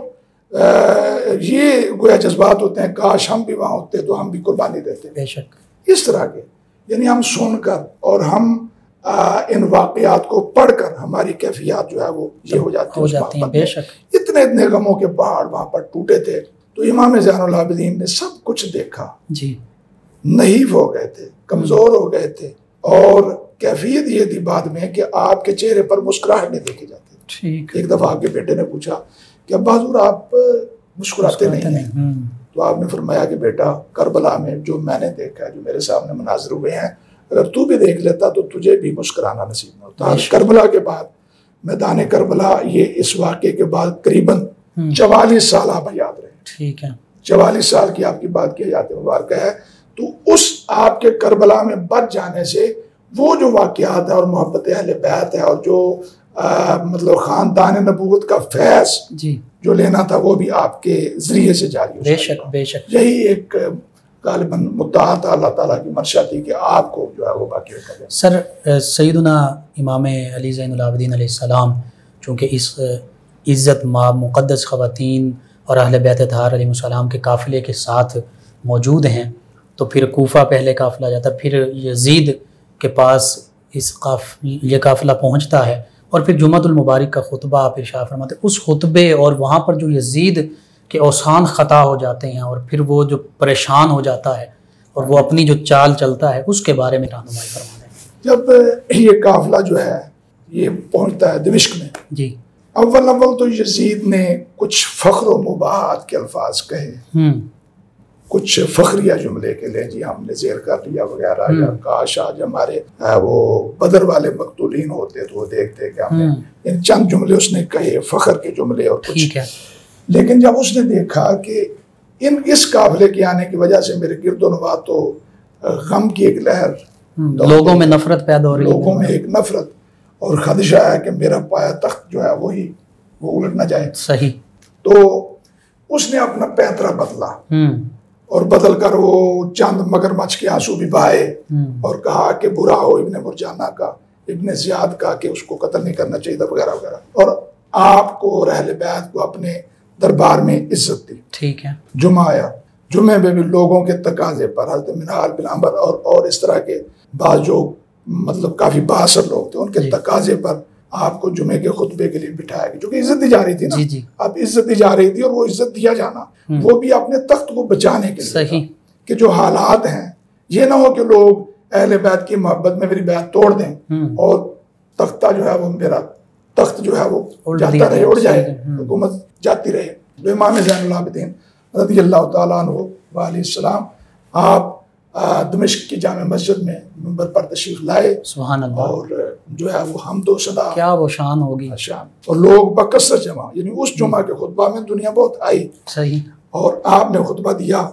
یہ گویا جذبات ہوتے ہیں، کاش ہم بھی وہاں ہوتے تو ہم بھی قربانی دیتے. بے شک. اس طرح کے یعنی ہم سن کر اور ہم ان واقعات کو پڑھ کر ہماری کیفیات جو ہے وہ یہ ہو جاتی ہیں. بے شک. اتنے غموں کے پہاڑ وہاں پر ٹوٹے تھے. تو امام زین العابدین نے سب کچھ دیکھا، جی نحیف ہو گئے تھے، کمزور ہو گئے تھے، اور کیفیت یہ تھی بعد میں کہ آپ کے چہرے پر مسکراہٹ نہیں دیکھی جاتی. ٹھیک. ایک دفعہ آپ کے بیٹے نے پوچھا کہ ابا حضور آپ مسکراتے نہیں ہیں. تو آپ نے فرمایا کہ بیٹا کربلا میں جو میں نے دیکھا ہے، جو میرے سامنے مناظر ہوئے ہیں، اگر تو بھی دیکھ لیتا تو تجھے بھی مسکرانا نصیب نہ ہوتا. کربلا کے بعد میدان کربلا یہ اس واقعے کے بعد قریباً 44 سال آپ یاد رہے. ٹھیک ہے. 44 سال کی آپ کی بات کی حیات مبارکہ ہے. تو اس آپ کے کربلا میں بچ جانے سے وہ جو واقعات ہے اور محبت اہل بیت ہے اور جو مطلب خاندان نبوت کا فیض جی جو لینا تھا وہ بھی آپ کے ذریعے سے جاری ہو. بے شک. بے شک. یہی ایک غالباً مدعا تھا، اللہ تعالیٰ کی منشا تھی کہ آپ کو جو ہے وہ باقی رکھا جائے. سر سیدنا امام علی زین العابدین علیہ السلام چونکہ اس عزت مقدس خواتین اور اہل بیت اطہار علیہ السلام کے قافلے کے ساتھ موجود ہیں، تو پھر کوفہ پہلے قافلہ جاتا، پھر یزید کے پاس یہ قافلہ پہنچتا ہے، اور پھر جمعۃ المبارک کا خطبہ آپ ارشاد فرماتے ہیں. اس خطبے اور وہاں پر جو یزید کے اوسان خطا ہو جاتے ہیں اور پھر وہ جو پریشان ہو جاتا ہے اور وہ اپنی جو چال چلتا ہے، اس کے بارے میں رہنمائی فرما دیں. جب یہ قافلہ جو ہے یہ پہنچتا ہے دمشق میں، جی اول تو یزید نے کچھ فخر و مباحات کے الفاظ کہے، کچھ فخریہ جملے کے لیں جی ہم نے زیر کر لیا وغیرہ، یا کاش آج ہمارے وہ بدر والے مقتولین ہوتے تو وہ دیکھتے کہ ہم نے چند جملے اس نے کہے، فخر کے جملے اور کچھ. لیکن جب اس نے دیکھا کہ اس قافلے کے آنے کی وجہ سے میرے گرد و نواح تو غم کی ایک لہر، لوگوں میں نفرت پیدا ہو رہی ہے، لوگوں میں ایک نفرت اور خدشہ ہے کہ میرا پایا تخت جو ہے وہ الٹ نہ جائے. صحیح. تو اس نے اپنا پیترا بدلا اور بدل کر وہ چند مگرمچھ کے آنسو بھی بہائے اور کہا کہ برا ہو ابن مرجانہ کا، ابن زیاد کا، کہ اس کو قتل نہیں کرنا چاہیے تھا وغیرہ وغیرہ، اور آپ کو اور اہل بیت کو اپنے دربار میں عزت دی. ٹھیک ہے. جمعہ آیا، جمعے میں بھی لوگوں کے تقاضے پر حضرت منہال بن عمر اور اس طرح کے بعض جو مطلب کافی بااثر لوگ تھے، ان کے تقاضے پر آپ کو جمعے کے خطبے کے لیے بٹھایا گیا، کیونکہ عزت دی جا رہی تھی نا. اب عزت دی جا رہی تھی، اور وہ عزت دیا جانا وہ بھی اپنے تخت کو بچانے کے لیے. صحیح. کہ جو حالات ہیں یہ نہ ہو کہ لوگ اہل بیت کی محبت میں میری بیعت توڑ دیں اور تختہ جو ہے وہ میرا تخت جو ہے وہ جاتا رہے، اڑ جائے، حکومت جاتی رہے. تو امام زین العابدین رضی اللہ تعالیٰ عنہ وعلیہ السلام آپ دمشق کی جامع مسجد میں منبر پر تشریف لائے. سبحان اللہ. اور جو ہے وہ حمد و ثنا، کیا وہ شان ہوگی، شان، اور لوگ بکثرت جمع، یعنی اس جمعہ کے خطبہ میں دنیا بہت آئی. صحیح. اور آپ نے خطبہ دیا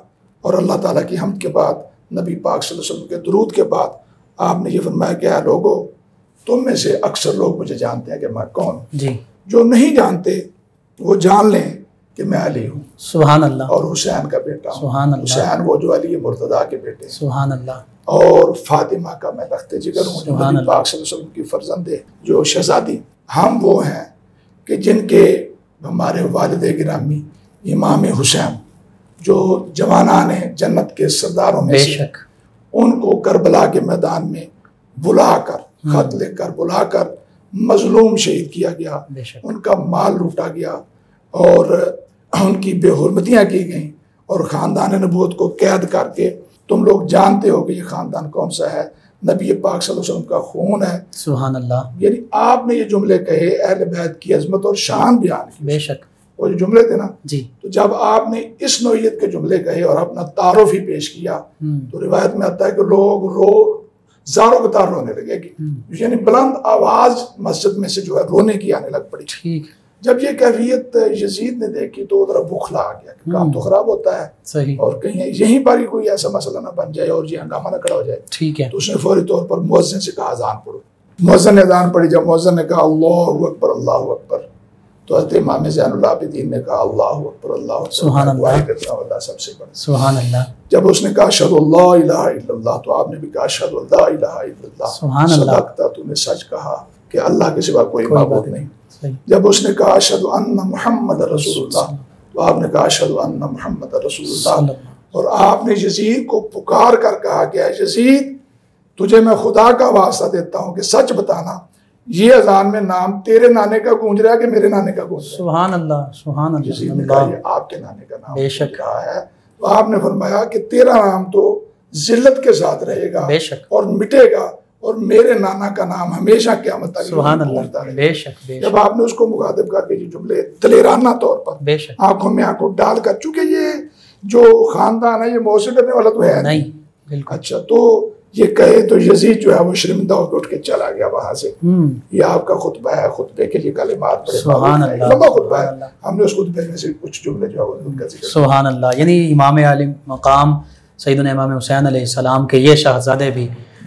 اور اللہ تعالیٰ کی حمد کے بعد نبی پاک صلی اللہ علیہ وسلم کے درود کے بعد آپ نے یہ فرمایا کہ اے لوگو تم میں سے اکثر لوگ مجھے جانتے ہیں کہ میں کون ہوں، جی جو نہیں جانتے وہ جان لیں کہ میں علی ہوں سبحان اللہ، اور حسین کا بیٹا ہوں۔ سبحان اللہ، حسین وہ جو علی مرتضیٰ کے بیٹے ہیں، سبحان اللہ، اور فاطمہ کا میں لخت جگر ہوں، جو سبحان نبی اللہ۔ پاک صلی اللہ علیہ وسلم کی فرزند ہے، جو شہزادی۔ ہم وہ ہیں کہ جن کے ہمارے والد گرامی امام حسین جو جوانان جنت کے سرداروں میں بے سے شک، ان کو کربلا کے میدان میں بلا کر خط لکھ کر بلا کر مظلوم شہید کیا گیا، بے شک، ان کا مال لوٹا گیا اور ان کی بے حرمتیاں کی گئیں، اور خاندان نبوت کو قید کر کے تم لوگ جانتے ہو کہ یہ خاندان کون سا ہے، نبی پاک صلی اللہ علیہ وسلم کا خون ہے۔ سبحان اللہ، یعنی آپ نے یہ جملے کہے، اہل بیت کی عظمت اور شان بیان کی، بے شک، وہ جو جملے تھے نا، جی، تو جب آپ نے اس نوعیت کے جملے کہے اور اپنا تعارف ہی پیش کیا تو روایت میں آتا ہے کہ لوگ زاروں قطار رونے لگے گی، یعنی بلند آواز مسجد میں سے جو ہے رونے کی آنے لگ پڑی۔ ٹھیک، جب یہ کیفیت یزید نے دیکھی تو ذرا بخلا آ گیا کہ کام تو خراب ہوتا ہے، صحیح، اور کہیں یہیں پر ہی کوئی ایسا مسئلہ نہ بن جائے اور یہ ہنگامہ نہ کھڑا ہو جائے۔ ٹھیک ہے، تو اس نے فوری طور پر مؤذن سے کہا اذان پڑھو۔ مؤذن نے اذان پڑھی، جب مؤذن نے کہا اللہ اکبر اللہ اکبر تو حضرت امام زین العابدین نے کہا اللہ اکبر اللہ اکبر، سبحان اللہ، دعائے کرتا ہوں اللہ سب سے بڑا۔ سبحان اللہ، جب اس نے کہا اشہد اللہ الہ الا اللہ تو آپ نے بھی کہا اشہد اللہ الہ الا اللہ، سبحان اللہ، صدقتا، تو نے سچ کہا کہ اللہ کے سوا کوئی معبود نہیں۔ صحیح، جب اس نے کہا اشہد ان محمد رسول اللہ تو آپ نے کہا اشہد ان محمد رسول اللہ، اور آپ نے یزید کو پکار کر کہا کہ اے یزید تجھے میں خدا کا واسطہ دیتا ہوں کہ سچ بتانا، یہ اذان میں نام تیرے نانے کا گونج رہا ہے کہ میرے نانے کا گونج رہا ہے؟ سبحان اللہ، سبحان یزید نے اللہ، کہا یہ آپ کے نانے کا نام بے شک، رہا ہے۔ تو آپ نے فرمایا کہ تیرا نام تو ذلت کے ساتھ رہے گا بے شک، اور مٹے گا، اور میرے نانا کا نام ہمیشہ قیامت تک سبحان گونجتا اللہ، رہے گا۔ بے شک، بے جب شک، آپ نے اس کو مخاطب کر کے یہ جملے دلیرانہ طور پر بے شک، آنکھوں میں آنکھوں ڈال کر، چونکہ یہ جو خاندان ہے یہ موصل کرنے والا تو ہے نہیں، بالکل، اچھا، تو یہ کہے تو یزید جو ہے وہ شرمندہ ہو کے اٹھ کے چلا گیا وہاں سے۔ یہ آپ کا خطبہ ہے، خطبے کے لیے کلمات بڑے سبحان معروف ہیں، اللہ، لمبا خطبہ سبحان ہے، اللہ، ہم نے اس خطبے میں سے کچھ جملے جو ہے ان کا ذکر کیا۔ سبحان اللہ، یعنی امام علی مقام سیدنا امام حسین علیہ السلام کے یہ شہزادے بھی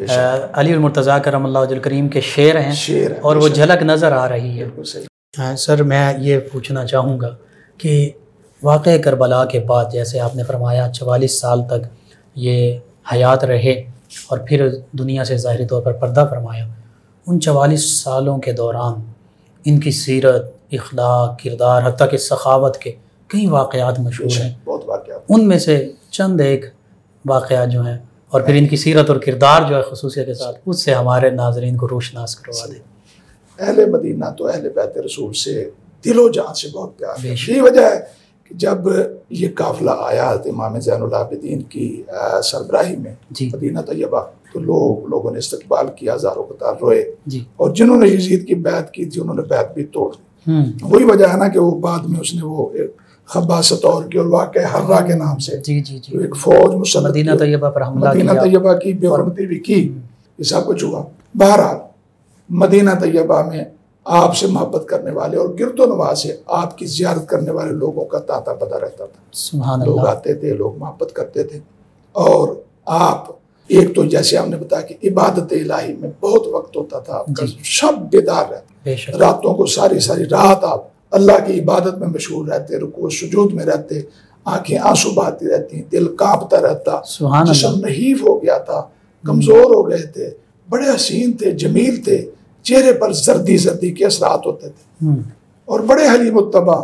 علی المرتضیٰ کرم اللہ وجہ الکریم کے شعر ہیں، شعر ہے، اور وہ جھلک نظر آ رہی ہے۔ بالکل صحیح۔ سر میں یہ پوچھنا چاہوں گا کہ واقعہ کربلا کے بعد جیسے آپ نے فرمایا 44 سال تک یہ حیات رہے اور پھر دنیا سے ظاہری طور پر پردہ فرمایا، ان 44 سالوں کے دوران ان کی سیرت، اخلاق، کردار، حتیٰ کہ سخاوت کے کئی واقعات مشہور ہیں، بہت واقعات۔ ان میں سے چند ایک واقعات جو ہیں اور پھر ان کی سیرت اور کردار جو ہے خصوصیت کے ساتھ، اس سے ہمارے ناظرین کو روشناس کروا دیں۔ اہل مدینہ تو اہل بیت رسول سے دل و جان سے بہت پیار ہے۔ بے شک۔ یہی وجہ ہے کہ جب یہ قافلہ آیا حضرت امام زین العابدین کی سربراہی میں جی، مدینہ طیبہ، تو لوگوں نے استقبال کیا، ہزاروں قطار روئے، جی، اور جنہوں نے یزید کی بیعت کی تھی انہوں نے بیعت بھی توڑ دی۔ وہی وجہ ہے نا کہ وہ بعد میں اس نے وہ ایک خباثت اور کی، اور واقع حرہ کے نام سے جی، جی، جو جی، ایک فوج مسلط مدینہ کی، طیبہ پر حملہ مدینہ کیا، طیبہ کی بے حرمتی بھی کی، یہ سب کچھ ہوا۔ بہرحال مدینہ طیبہ میں آپ سے محبت کرنے والے اور گرد و نواح سے آپ کی زیارت کرنے والے لوگوں کا تانتا پتا رہتا تھا۔ سبحان لوگ اللہ، آتے تھے، لوگ محبت کرتے تھے، اور آپ ایک تو جیسے ہم نے بتایا کہ عبادت الہی میں بہت وقت ہوتا تھا، آپ کا جی، شب بیدار رہتا، بے شک، راتوں کو ساری رات آپ اللہ کی عبادت میں مشغول رہتے، رکوع سجود میں رہتے، آنکھیں آنسو بہاتی رہتی، دل کانپتا رہتا، سبحان جسم اللہ، نحیف ہو گیا تھا، کمزور ہو گئے تھے، بڑے حسین تھے، جمیل تھے، چہرے پر زردی کے اثرات ہوتے تھے، اور بڑے حلیم الطبع،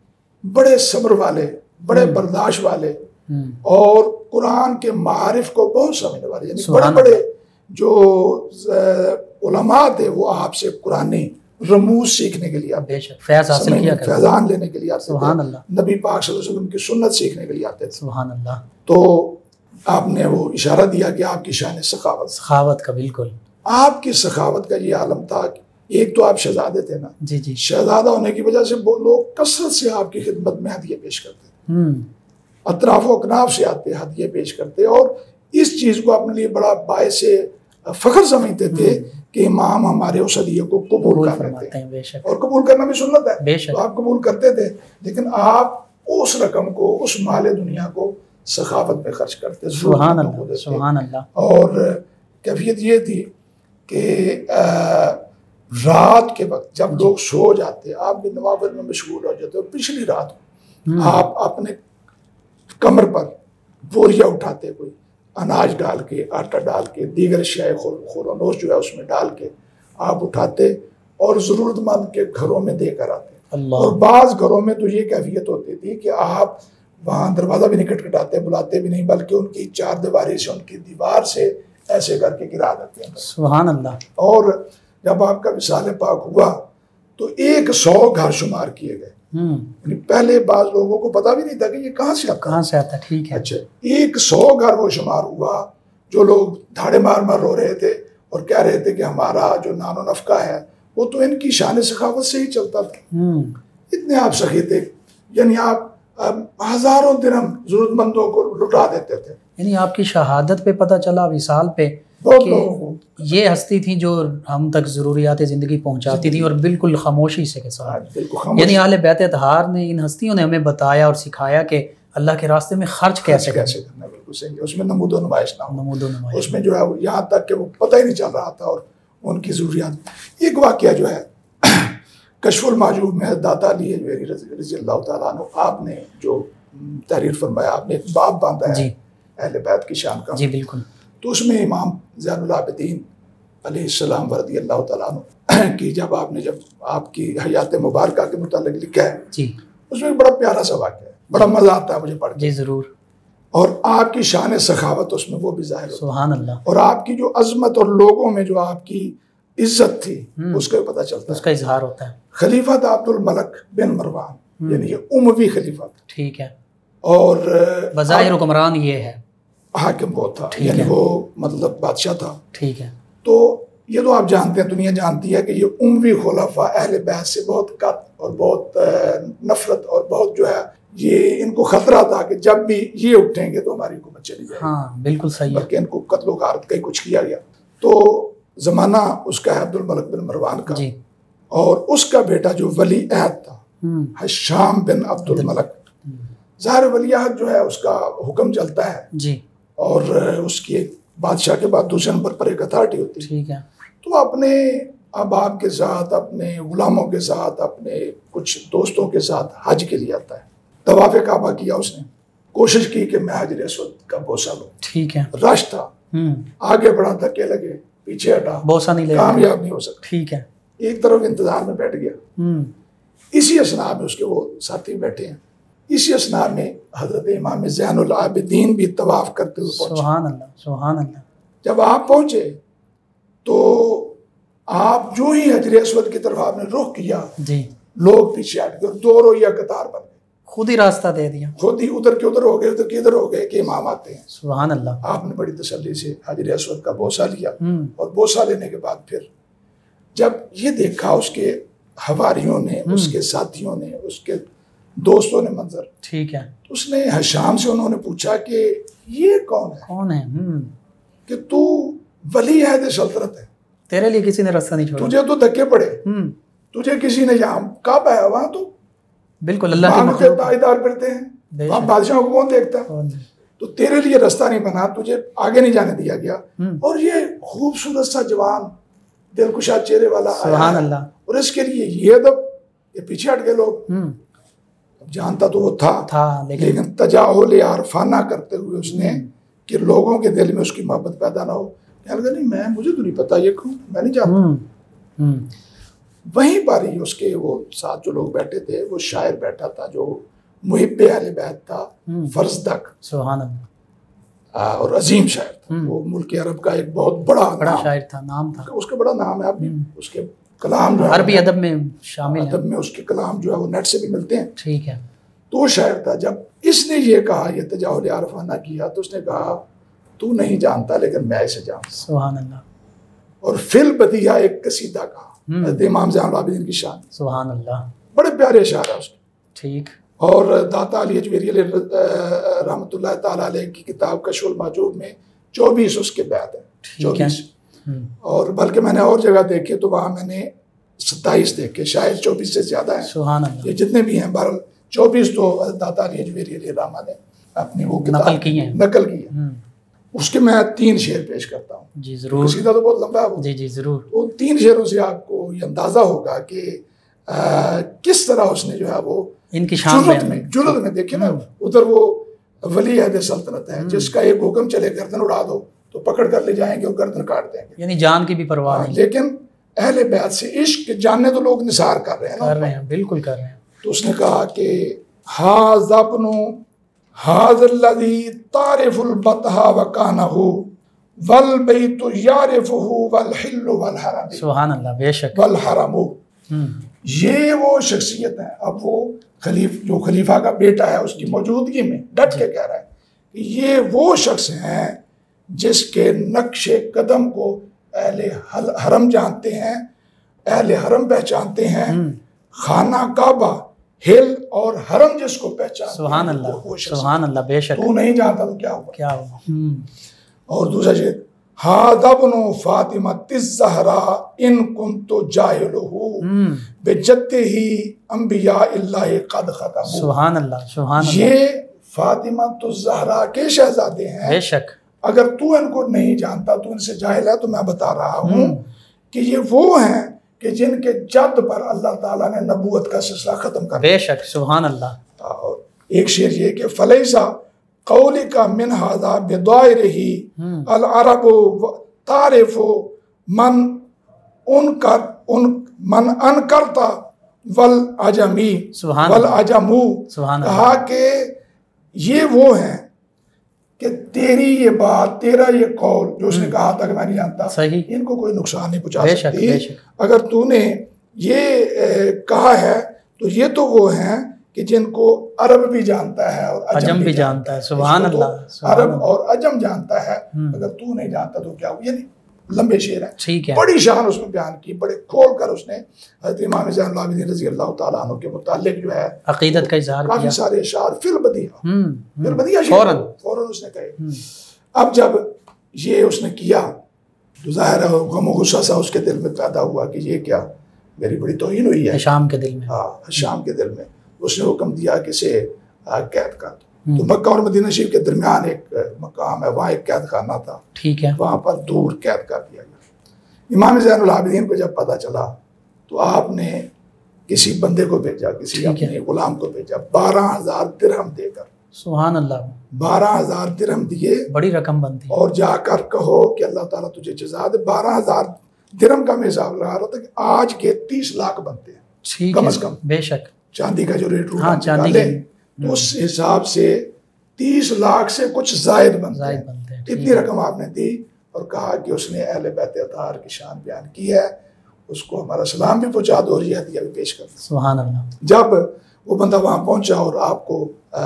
بڑے صبر والے، بڑے برداشت والے، اور قرآن کے معارف کو بہت سمجھنے والے، یعنی بڑے بڑے جو علماء تھے وہ آپ سے قرآنی رموز سیکھنے کے لیے آتے بے شک، فیض حاصل کیا کرتے، فیضان لینے کے لیے آتے سبحان تھے، اللہ، نبی پاک صلی اللہ علیہ وسلم کی سنت سیکھنے کے لیے آتے تھے۔ سبحان اللہ، تو آپ نے وہ اشارہ دیا کہ آپ کی شان سخاوت، سخاوت کا، بالکل، آپ کی سخاوت کا یہ عالم تھا کہ ایک تو آپ شہزادے تھے نا، جی، جی، شہزادہ ہونے کی وجہ سے وہ لوگ کثرت سے آپ کی خدمت میں ہدیے پیش کرتے تھے، اطراف و اکناف سے آتے ہدیے پیش کرتے، اور اس چیز کو اپنے لیے بڑا باعث فخر سمجھتے تھے کہ امام ہمارے اس ہدیے کو قبول کر لیتے ہیں، بے شک، اور قبول کرنا بھی سنت بے ہے، شک، تو آپ قبول کرتے تھے، لیکن آپ اس رقم کو، اس مال دنیا کو سخاوت میں خرچ کرتے، سبحان ضرورتمندوں کو اللہ، دیتے۔ سبحان اللہ۔ اور کیفیت یہ تھی کہ رات کے وقت جب لوگ سو جاتے، آپ بھی نوافل میں مشغول ہو جاتے، اور پچھلی رات کو آپ اپنے کمر پر بوریاں اٹھاتے، کوئی اناج ڈال کے، آٹا ڈال کے، دیگر اشیاء خورونوش جو ہے اس میں ڈال کے آپ اٹھاتے اور ضرورت مند کے گھروں میں دے کر آتے۔ اور بعض گھروں میں تو یہ کیفیت ہوتی تھی کہ آپ وہاں دروازہ بھی نہیں کھٹکھٹاتے، بلاتے بھی نہیں، بلکہ ان کی چار دیواری سے، ان کی دیوار سے ایسے کر کے گرا دیتے ہیں۔ سبحان اللہ۔ اور جب آپ کا وصال پاک ہوا تو 100 گھر شمار کیے گئے، یعنی پہلے بعض لوگوں کو پتا بھی نہیں تھا کہ یہ کہاں سے آتا ہے۔ ٹھیک ہے۔ اچھا، 100 گھر وہ شمار ہوا جو لوگ دھاڑے مار مار رو رہے تھے اور کہہ رہے تھے کہ ہمارا جو نان و نفقہ ہے وہ تو ان کی شان سخاوت سے ہی چلتا تھا۔ اتنے آپ سخی تھے، یعنی آپ ہزاروں درہم ضرورت مندوں کو لٹا دیتے تھے۔ یعنی آپ کی شہادت پہ پتہ چلا، وصال پہ، کہ یہ ہستی تھی جو ہم تک ضروریات زندگی پہنچاتی تھی، اور بالکل خاموشی سے کے ساتھ۔ یعنی اہل بیت اطہار نے، ان ہستیوں نے ہمیں بتایا اور سکھایا کہ اللہ کے راستے میں خرچ کیسے کرنا۔ بالکل صحیح، اس میں نمود و نمائش نہ ہو، نمود و نمائش، اس میں جو ہے یہاں تک کہ وہ پتہ ہی نہیں چل رہا تھا، اور ان کی ضروریات۔ ایک واقعہ جو ہے کشف المحجوب میں داتا علی حجویری رضی اللہ تعالیٰ عنہ، آپ نے جو تحریر فرمایا، آپ نے ایک باب باندھا ہے اہل بیت کی شان کا۔ جی بالکل۔ تو اس میں امام زین العابدین علیہ السلام رضی اللہ تعالیٰ عنہ کی جب آپ کی حیات مبارکہ کے متعلق لکھا ہے، جی اس میں بڑا پیارا سا واقعہ ہے، بڑا مزہ آتا ہے مجھے پڑھ کے۔ جی ضرور۔ اور آپ کی شان سخاوت اس میں وہ بھی ظاہر ہوتا ہے، سبحان اللہ۔ اور آپ کی جو عظمت اور لوگوں میں جو آپ کی عزت تھی اس کا بھی پتہ چلتا ہے، اس کا اظہار ہوتا ہے۔ خلیفہ تھا عبد الملک بن مروان، یعنی یہ اموی خلیفہ تھا، ٹھیک ہے، اور بظاہر حکمران یہ ہے، حاکم وہ تھا، یعنی وہ مطلب بادشاہ تھا۔ ٹھیک ہے۔ تو یہ تو آپ جانتے ہیں، دنیا جانتی ہے کہ یہ اموی خلفاء اہل بیت سے بہت قط اور بہت نفرت اور بہت جو ہے، یہ ان کو خطرہ تھا کہ جب بھی یہ اٹھیں گے تو ہماری حکومت چلی جائے گی۔ ہاں بالکل صحیح ہے۔ بلکہ ان کو قتل و غارت کا کچھ کیا گیا۔ تو زمانہ اس کا ہے عبد الملک بن مروان کا، جی۔ اور اس کا بیٹا جو ولی عہد تھا حشام بن عبد الملک، ظاہر ولی عہد جو ہے اس کا حکم چلتا ہے، جی، اور اس کی ایک بادشاہ کے بعد دوسرے نمبر پر ایک اتھارٹی ہوتی ہے۔ ٹھیک ہے۔ تو اپنے احباب کے ساتھ، اپنے غلاموں کے ساتھ، اپنے کچھ دوستوں کے ساتھ حج کے لیے آتا ہے۔ طواف کعبہ کیا اس نے، کوشش کی کہ میں حجر اسود کا بوسہ لوں، ٹھیک ہے۔ رش تھا، آگے بڑھا، دھکے لگے، پیچھے ہٹا، بوسہ نہیں لے، کامیاب نہیں ہو سکتا۔ ٹھیک ہے۔ ایک طرف انتظار میں بیٹھ گیا، اسی اسنا میں اس کے وہ ساتھی بیٹھے ہیں، اسی اسنا میں حضرت امام زین العابدین بھی طواف کرتے ہوئے پہنچے۔ سبحان اللہ، سبحان اللہ۔ جب آپ پہنچے تو آپ جو ہی حجر اسود کی طرف آپ نے رخ کیا، جی، لوگ پیچھے ہٹ گئے، دو رویہ قطار بن گئے، خود ہی راستہ دے دیا۔ خود ہی ادھر کے ادھر ہو گئے، ادھر کے ادھر ہو گئے کہ امام آتے ہیں۔ سبحان اللہ۔ آپ نے بڑی تسلی سے حجر اسود کا بوسہ لیا، اور بوسہ لینے کے بعد پھر جب یہ دیکھا اس کے حواریوں نے، اس کے ساتھیوں نے، اس کے دوستوں نے منظر، ٹھیک ہے، اس نے حشام سے انہوں نے پوچھا کہ یہ کون ہے؟ کون ہے؟ کہ تو ولی عہد سلطنت ہے، تیرے لیے کسی نے راستہ نہیں چھوڑا، تجھے تو دھکے پڑے، تجھے کسی نے یہاں کعبہ ہے، وہاں تو بالکل اللہ کی مانگتے تائیدار پھرتے ہیں، وہاں بادشاہوں کو کون دیکھتا ہے، تو تیرے لیے راستہ نہیں بنا، تجھے آگے نہیں جانے دیا گیا۔ اور یہ خوبصورت سا جوان دلکشا چہرے والا سبحان اللہ، اور اس کے لیے یہ ادب، یہ پیچھے ہٹ گئے لوگ۔ جانتا تو وہ تھا لیکن تجاہل عارفانہ کرتے ہوئے اس نے کہ لوگوں کے دل میں اس کی محبت پیدا نہ ہو، کہنے لگا نہیں، مجھے تو نہیں پتا یہ کون، میں نہیں جانتا۔ وہیں پر ہی اس کے وہ ساتھ جو لوگ بیٹھے تھے، وہ شاعر بیٹھا تھا جو محب اہل بیت تھا، فرزدق، سبحان اللہ، اور عظیم شاعر تھا، وہ ملک عرب کا ایک بہت بڑا شاعر تھا، نام تھا اس کا، بڑا نام ہے، اب بھی اس کے کلام جو ہے عربی ادب میں شامل ہے، ادب میں اس کے کلام جو ہے وہ نیٹ سے بھی ملتے ہیں۔ ٹھیک ہے۔ تو وہ شاعر تھا، جب اس نے یہ کہا، یہ تجاہل عارفانہ کیا، تو اس نے کہا تو نہیں جانتا لیکن میں اسے جانتا۔ سبحان اللہ۔ اور فی البدیہہ ایک قصیدہ کہا، امام زین العابدین کی شان، سبحان اللہ، بڑے پیارے اشعار ہیں اس کے۔ ٹھیک۔ اور داتا علی حجویری رحمۃ اللہ تعالیٰ علیہ کی کتاب کشف المحجوب میں 24 اس کے بیت ہیں، 24، اور بلکہ میں نے اور جگہ دیکھے تو وہاں میں نے 27 دیکھے، شاید 24 سے زیادہ ہیں، سبحان اللہ، یہ جتنے بھی ہیں، بہرحال 24 تو داتا علی حجویری علیہ الرحمہ نے اپنی وہ نقل کی ہیں. نقل کی ہے. اس کے میں 3 شعر پیش کرتا ہوں. جی ضرور. سیدھا تو بہت لمبا ہے وہ. جی جی ضرور. وہ 3 شعروں سے آپ کو یہ اندازہ ہوگا کہ کس طرح اس نے جو ہے وہ ان کی شان جرت میں دیکھیں نا، ادھر وہ ولی عہد سلطنت ہے جس کا ایک حکم چلے گردن اڑا دو تو پکڑ کر لے جائیں گے اور گردن کاٹ دیں گے، یعنی جان کی بھی پرواہ نہیں. لیکن اہل بیت سے عشق جاننے تو لوگ نثار کر رہے ہیں کر رہے ہیں، بالکل کر رہے ہیں. تو اس نے کہا کہ ہاذ ابن ہاذ الذی تعرف البطہ وکانہ والبیت یعرفہ والحل والحرم. سبحان اللہ. بے شک. والحرم. یہ وہ شخصیت ہے. اب وہ جو خلیفہ کا بیٹا ہے اس کی موجودگی میں ڈٹ کے کہہ رہا ہے کہ یہ وہ شخص ہیں جس کے نقش قدم کو اہل حرم جانتے ہیں، اہل حرم پہچانتے ہیں. خانہ کعبہ، ہل اور حرم جس کو پہچانتے ہیں. سبحان اللہ. سبحان اللہ. بے شک. تو نہیں جانتا تو کیا ہوا. کیا ہوا. اور دوسرا شعر ھذا ابن فاطمہ الزہراء ان کنت جاہلہ بجدہ انبیاء اللہ قد ختموا. سبحان اللہ. سبحان اللہ. یہ فاطمہ الزہراء کے شہزادے ہیں. بے شک. اگر تو ان کو نہیں جانتا، تو ان سے جاہل ہے، تو میں بتا رہا ہوں کہ یہ وہ ہیں کہ جن کے جد پر اللہ تعالیٰ نے نبوت کا سلسلہ ختم کر دیا. بے شک. سبحان اللہ. اور ایک شعر یہ کہ فلیسا قولک من ھذا بدائرہ العرب تعرف من انکرتا والعجمی والعجمو. کہا کہ یہ وہ ہیں کہ تیری یہ بات، تیرا یہ قول جو اس نے کہا تھا کہ میں نہیں جانتا، ان کو کوئی نقصان نہیں پہنچا سکتی. اگر تو نے یہ کہا ہے تو یہ تو وہ ہیں کہ جن کو عرب بھی جانتا ہے اور عجم بھی جانتا ہے. سبحان اللہ. عرب اور عجم جانتا ہے. اگر تو نہیں جانتا تو کیا ہو. یعنی لمبے شعر ہیں. ٹھیک ہے. بڑی شان اس میں بیان کی، بڑے کھول کر اس نے حضرت امام زین العابدین رضی اللہ تعالیٰ عنہ کے متعلق جو ہے عقیدت کا اظہار کیا. کافی سارے اشعار فی البدیہہ فوراً اس نے کہے. اب جب یہ اس نے کیا تو ظاہر ہے غم و غصہ سا اس کے دل میں پیدا ہوا کہ یہ کیا، میری بڑی توہین ہوئی ہے. شام کے دل میں. ہاں، شام کے دل میں. اس نے حکم دیا کہ اسے قید کر دو. تو مکہ اور مدینہ شریف کے درمیان ایک مقام ہے، وہاں ایک قید خانہ تھا. ٹھیک ہے. وہاں پر دور قید کر دیا گیا. امام زین العابدین کو جب پتہ چلا تو آپ نے کسی بندے کو بھیجا، کسی اپنے غلام کو بھیجا 12,000 درہم دے کر. سبحان اللہ. 12,000 درہم دیے. بڑی رقم بنتی. اور جا کر کہو کہ اللہ تعالیٰ تجھے جزا دے. 12,000 درہم کا میں حساب لگا رہا تھا کہ آج کے 30 لاکھ بنتے ہیں کم از کم. بے شک. چاندی کا جو ریٹ ہاں چاندی کا تو اس حساب سے 30 لاکھ سے کچھ زائد بنتے ہیں. اتنی رقم آپ نے دی اور کہا کہ اس نے اہل بیت اطہار کی شان بیان کی ہے، اس کو ہمارا سلام بھی پہنچا دو اور یہ ہدیہ بھی پیش کر دو. سبحان اللہ. جب وہ بندہ وہاں پہنچا اور آپ کو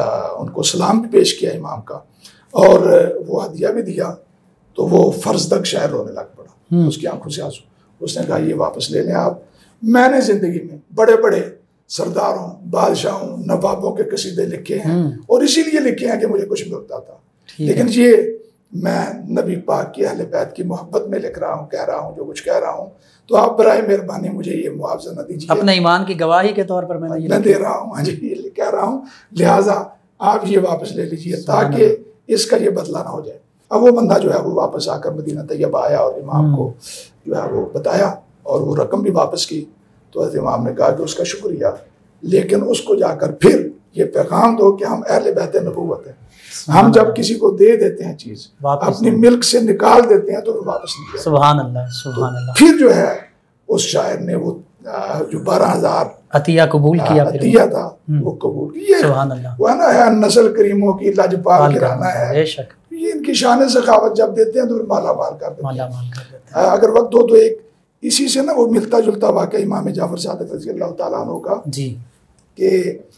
ان کو سلام بھی پیش کیا امام کا اور وہ ہدیہ بھی دیا تو وہ فرزدق شاعر رونے لگ پڑا. اس کی آنکھوں سے آنسو. اس نے کہا یہ واپس لے لیں آپ. میں نے زندگی میں بڑے بڑے سرداروں، بادشاہوں، نوابوں کے قصیدے لکھے ہیں اور اسی لیے لکھے ہیں کہ مجھے کچھ ملتا تھا، لیکن یہ میں نبی پاک کی اہل بیت کی محبت میں لکھ رہا ہوں، کہہ رہا ہوں جو کچھ کہہ رہا ہوں. تو آپ برائے مہربانی مجھے یہ معاوضہ نہ دیجیے. اپنے ایمان کی گواہی کے طور پر میں دے رہا ہوں. ہاں جی، یہ کہہ رہا ہوں، لہٰذا آپ یہ واپس لے لیجیے تاکہ اس کا یہ بدلہ نہ ہو جائے. اب وہ بندہ جو ہے وہ واپس آ کر مدینہ طیبہ آیا اور امام کو جو ہے وہ بتایا اور وہ رقم بھی واپس کی. تو حضرت امام نے کہا کہ اس کا شکریہ، لیکن اس کو جا کر پھر یہ پیغام دو کہ ہم اہل بیت نبوت ہیں. ہم جب کسی کو دے دیتے ہیں چیز، اپنی ملک سے نکال دیتے ہیں تو وہ واپس نہیں دیتے. سبحان اللہ. سبحان اللہ. پھر جو ہے اس شاعر نے وہ جو 12,000 عطیہ قبول کیا، عطیہ تھا وہ قبول کیا. سبحان اللہ. وہ ہے نا، ہے نسل کریموں کی لاجپال گرانا ہے. بے شک. یہ ان کی شان سخاوت جب دیتے ہیں تو مالا مال کر دیتے ہیں. اگر وقت ہو تو ایک اسی سے نا وہ ملتا جلتا واقعہ امام جعفر صادق رضی اللہ تعالیٰ عنہ کا جی، کہ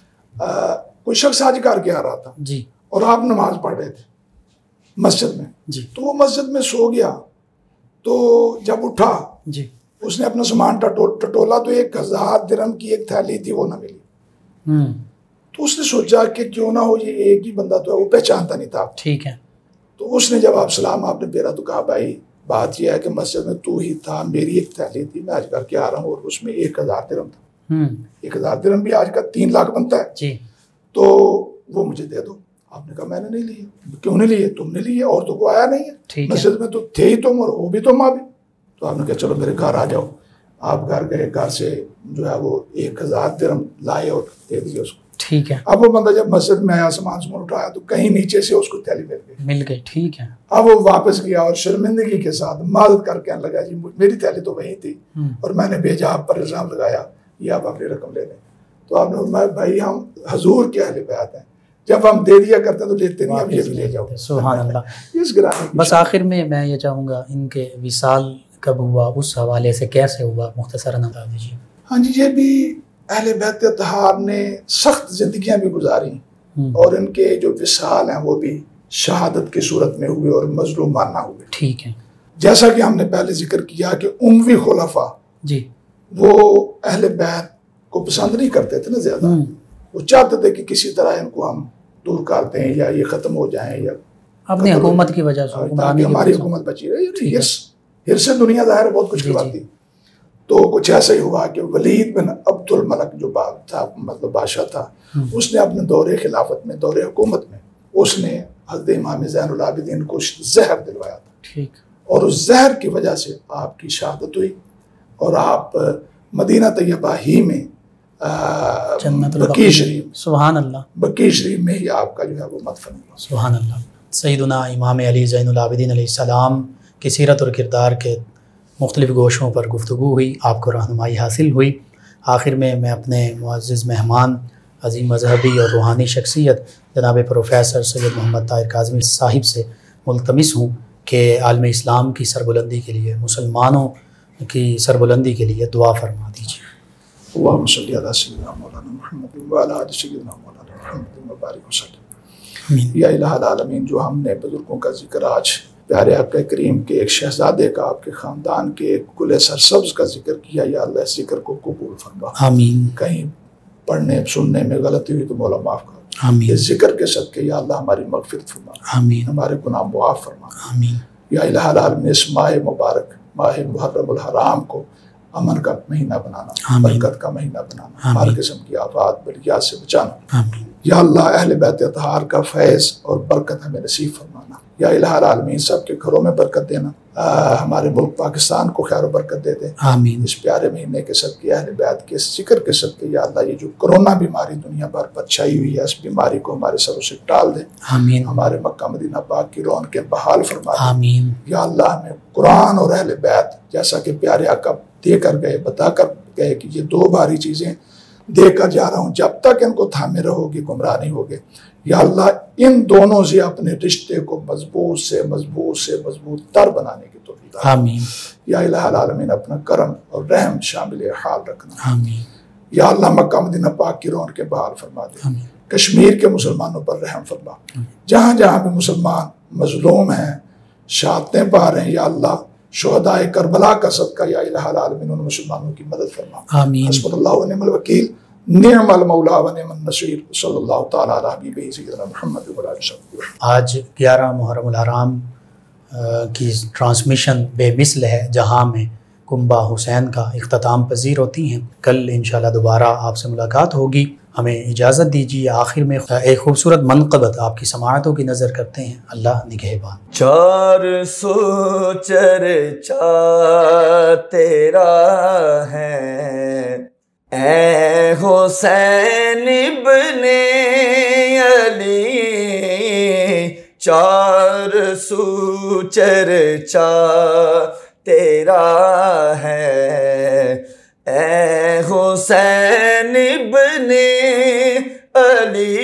کوئی شخص حج کر کے آ رہا تھا جی اور آپ نماز پڑھ رہے تھے مسجد میں جی، تو وہ مسجد میں سو گیا. تو جب اٹھا جی اس نے اپنا سامان ٹٹولا تو 1,000 درہم کی ایک تھیلی تھی، وہ نہ ملی. تو اس نے سوچا کہ کیوں نہ ہو یہ ایک ہی بندہ تو ہے، وہ پہچانتا نہیں تھا. ٹھیک ہے. تو اس نے جب آپ سلام آپ نے پھیرا تو کہا بھائی بات یہ ہے کہ مسجد میں تو ہی تھا، میری ایک تھیلی تھی، میں آج کر کے آ رہا ہوں اور اس میں 1,000 درہم تھا. 1,000 درہم بھی آج کا 3 لاکھ بنتا ہے. جی. تو وہ مجھے دے دو. آپ نے کہا میں نے نہیں لیے. کیوں نہیں لیے؟ تم نے لیے اور تو کوئی آیا نہیں ہے, ٹھیک ہے. مسجد میں تو تھے ہی تم اور وہ بھی تم ابھی. تو آپ نے کہا چلو میرے گھر آ جاؤ. آپ گھر گئے, گھر سے جو ہے وہ 1000 درہم لائے اور دے دیے اس کو. ٹھیک ہے. اب وہ بندہ جب مسجد میں آیا, سامان اٹھایا تو کہیں نیچے سے اس کو تھیلی مل گئی. ٹھیک ہے. اب وہ واپس گیا اور شرمندگی کے ساتھ معذرت کر کے لگا جی میری تھیلی تو وہی تھی اور میں نے بھیجا, آپ پر الزام لگایا, یہ آپ اپنی رقم لے لیں. تو آپ نے فرمایا بھائی ہم حضور کے اہل بیت ہیں, جب ہم دے دیا کرتے ہیں تو لیتے نہیں, اب یہ بھی لے جاؤ. سبحان اللہ. اس گرانے کی بس آخر میں یہ چاہوں گا ان کے وصال کب ہوا, اس حوالے سے کیسے ہوا, مختصراً بتا دیجیے. ہاں جی, یہ بھی اہل بیت اطہار نے سخت زندگیاں بھی گزاری اور ان کے جو وصال ہیں وہ بھی شہادت کی صورت میں ہوئے اور مظلومانہ ہوئے. ٹھیک ہے. جیسا کہ ہم نے پہلے ذکر کیا کہ اموی خلفاء جی وہ اہل بیت کو پسند نہیں کرتے تھے نا زیادہ. وہ چاہتے تھے کہ کسی طرح ان کو ہم دور کر دیں یا یہ ختم ہو جائیں یا اپنی حکومت کی وجہ سے, تاکہ ہماری حکومت بچی رہے. ہرس دنیا ظاہر بہت کچھ کرواتی. تو کچھ ایسا ہی ہوا کہ ولید بن عبد الملک جو تھا, مطلب بادشاہ تھا, اس نے اپنے دور خلافت میں, دور حکومت میں, اس نے حضرت امام زین العابدین کو زہر دلوایا تھا. ٹھیک. اور اس زہر کی وجہ سے آپ کی شہادت ہوئی اور آپ مدینہ طیبہ ہی میں بقیع شریف, سبحان اللہ, بقیع شریف میں ہی آپ کا جو ہے وہ مدفن ہوا. سبحان اللہ. سیدنا امام علی زین العابدین علیہ السلام کی سیرت اور کردار کے مختلف گوشوں پر گفتگو ہوئی, آپ کو رہنمائی حاصل ہوئی. آخر میں اپنے معزز مہمان, عظیم مذہبی اور روحانی شخصیت جناب پروفیسر سید محمد طاہر کاظمی صاحب سے ملتمس ہوں کہ عالم اسلام کی سربلندی کے لیے, مسلمانوں کی سربلندی کے لیے دعا فرما دیجیے. اللہم صلی علی سیدنا مولانا محمد وعلی آل سیدنا مولانا محمد وبارک وسلم. یا الہ العالمین, جو ہم نے بزرگوں کا ذکر آج پیارے آقا کریم کے ایک شہزادے کا, آپ کے خاندان کے ایک گل سرسبز کا ذکر کیا, یا اللہ اس ذکر کو قبول فرما. آمین. کہیں پڑھنے سننے میں غلطی ہوئی تو مولا معاف کرو. آمین. اس ذکر کے صدقے یا اللہ ہماری مغفرت فرما. آمین. ہمارے گناہ معاف فرما. آمین. یا الہ العالمین, اس ماہ مبارک, ماہ محرم الحرام کو امن کا مہینہ بنانا, برکت کا مہینہ بنانا, ہر قسم کی آفات بلیات سے بچانا. آمین. یا اللہ اہل بیت اطہار کا فیض اور برکت ہمیں نصیب فرمانا. یا الہ العالمین, سب کے گھروں میں برکت دینا, ہمارے ملک پاکستان کو خیر و برکت دے دے. آمین. اس پیارے مہینے کے صدقے, اہل بیت کے ذکر کے صدقے, یا اللہ یہ جو کرونا بیماری دنیا بھر پر چھائی ہوئی ہے, اس بیماری کو ہمارے سروں سے ٹال دے. آمین. ہمارے مکہ مدینہ پاک کی رونقیں بحال فرما دے. آمین. یا اللہ ہمیں قرآن اور اہل بیت, جیسا کہ پیارے آقا دے کر گئے, بتا کر گئے کہ یہ دو بھاری چیزیں دے کر جا رہا ہوں, جب تک ان کو تھامے رہو گے گمراہ نہیں ہوگے. یا اللہ ان دونوں سے اپنے رشتے کو مضبوط سے مضبوط تر بنانے کی توفیق. آمین. یا الہ العالمین, اپنا کرم اور رحم شامل حال رکھنا. آمین. یا اللہ مکہ مدینہ پاک کی رونقیں بحال فرما دے. آمین. کشمیر کے مسلمانوں پر رحم فرما. جہاں جہاں بھی مسلمان مظلوم ہیں, شہادتیں پا رہے ہیں, یا اللہ شہدائے کربلا کا صدقہ, یا الہ العالمین ان مسلمانوں کی مدد فرما. آمین. حسبنا اللہ و نعم الوکیل, نعم المولا و نعم النصیر. صلی اللہ تعالیٰ علی حبیبہ سیدنا محمد و علی آلہ وصحبہ. آج 11 محرم الحرام کی ٹرانسمیشن بے مثل ہے, جہاں میں کنبہ حسین کا اختتام پذیر ہوتی ہیں. کل انشاءاللہ دوبارہ آپ سے ملاقات ہوگی. ہمیں اجازت دیجیے. آخر میں ایک خوبصورت منقبت آپ کی سماعتوں کی نظر کرتے ہیں. اللہ نگہبان. 400 چرچا تیرا ہے اے حسین ابن علی, 400 چرچا تیرا ہے اے حسین ابن علی,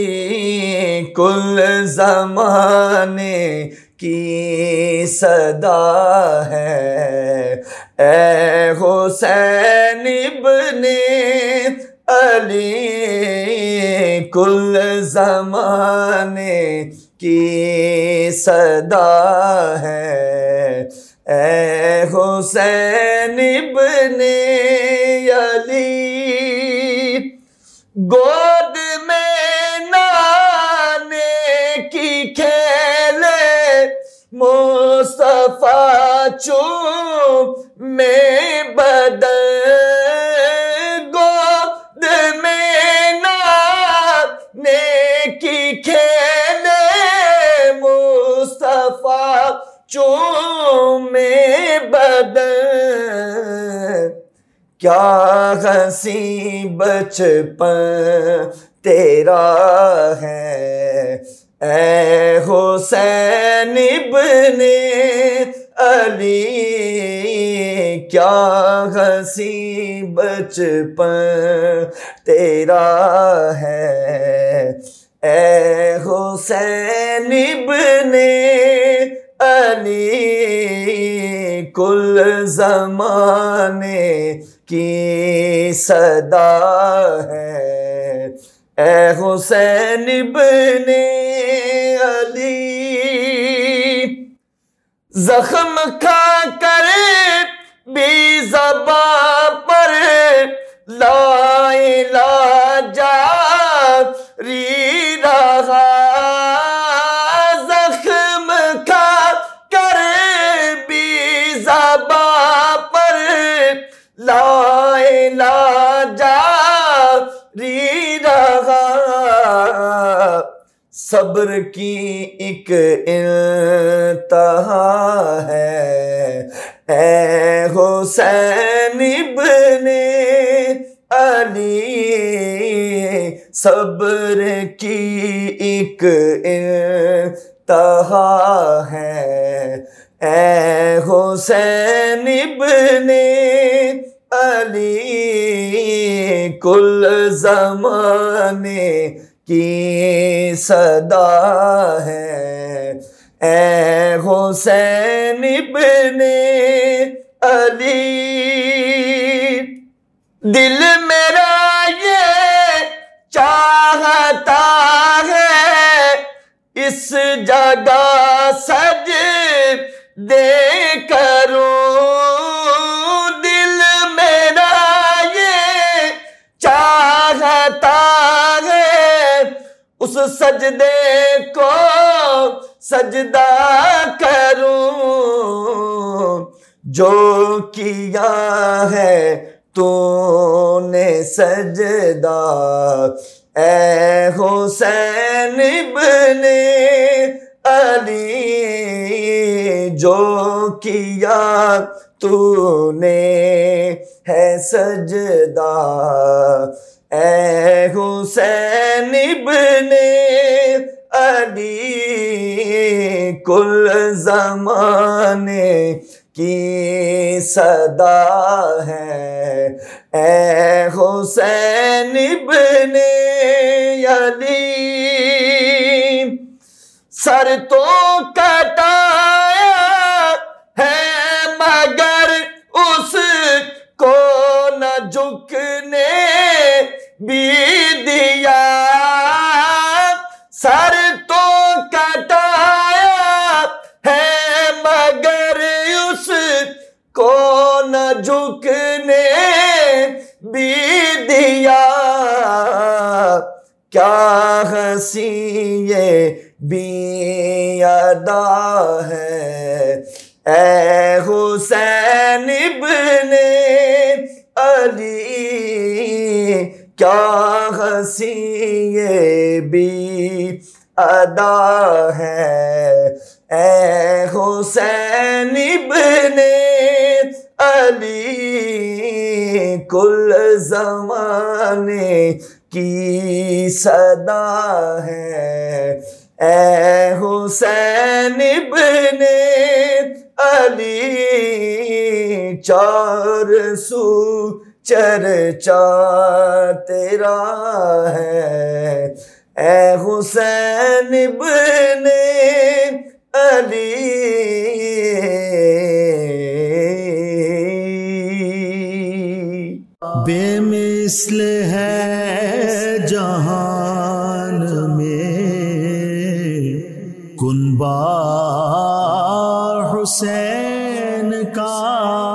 کل زمانے کی صدا ہے اے حسین ابن علی, کل زمانے کی صدا ہے اے حسین ابن علی. گود میں نانے کی کھیلے مصطفیٰ چوم میں بدل, گود میں نانے کی کھیلے کیا ہنسی بچپن تیرا ہے اے حسین ابن علی، کیا ہنسی بچپن تیرا ہے اے حسین ابن علی، کل زمانے کی صدا ہے اے حسین ابن علی، زخم کھا کر بھی زباں پر لا علاج جاری رہا، زخم کھا کر بھی زباں پر لا علاج جاری رہا، صبر کی ایک انتہا ہے اے حسین ابن علی، صبر کی ایک انتہا ہے اے حسین ابن علی، کل زمانے کی صدا ہے اے حسین ابن علی، دل میرا یہ چاہتا ہے اس جگہ سجدے کروں، دل میرا یہ چاہتا ہے اس سجدے کو سجدہ کروں، جو کیا ہے تو نے سجدہ اے حسین ابن علی، جو کیا تو نے ہے سجدہ اے حسین ابن علی، کل زمانے کی صدا ہے اے حسین ابن علی، سر تو کٹایا ہے مگر اس کو نہ جھکنے بھی دیا، سر تو کٹایا ہے مگر اس کو نہ جھکنے بھی دیا، کیا ہنسی یہ بھی ادا ہے اے حسین ابن علی، کیا ہنسی یہ بھی ادا ہے اے حسین ابن علی، کل زمانے کی صدا ہے اے حسین ابن علی، چار سو چرچا تیرا ہے اے حسین ابن علی، بے مثل ہے جہان میں کنبہ حسین کا،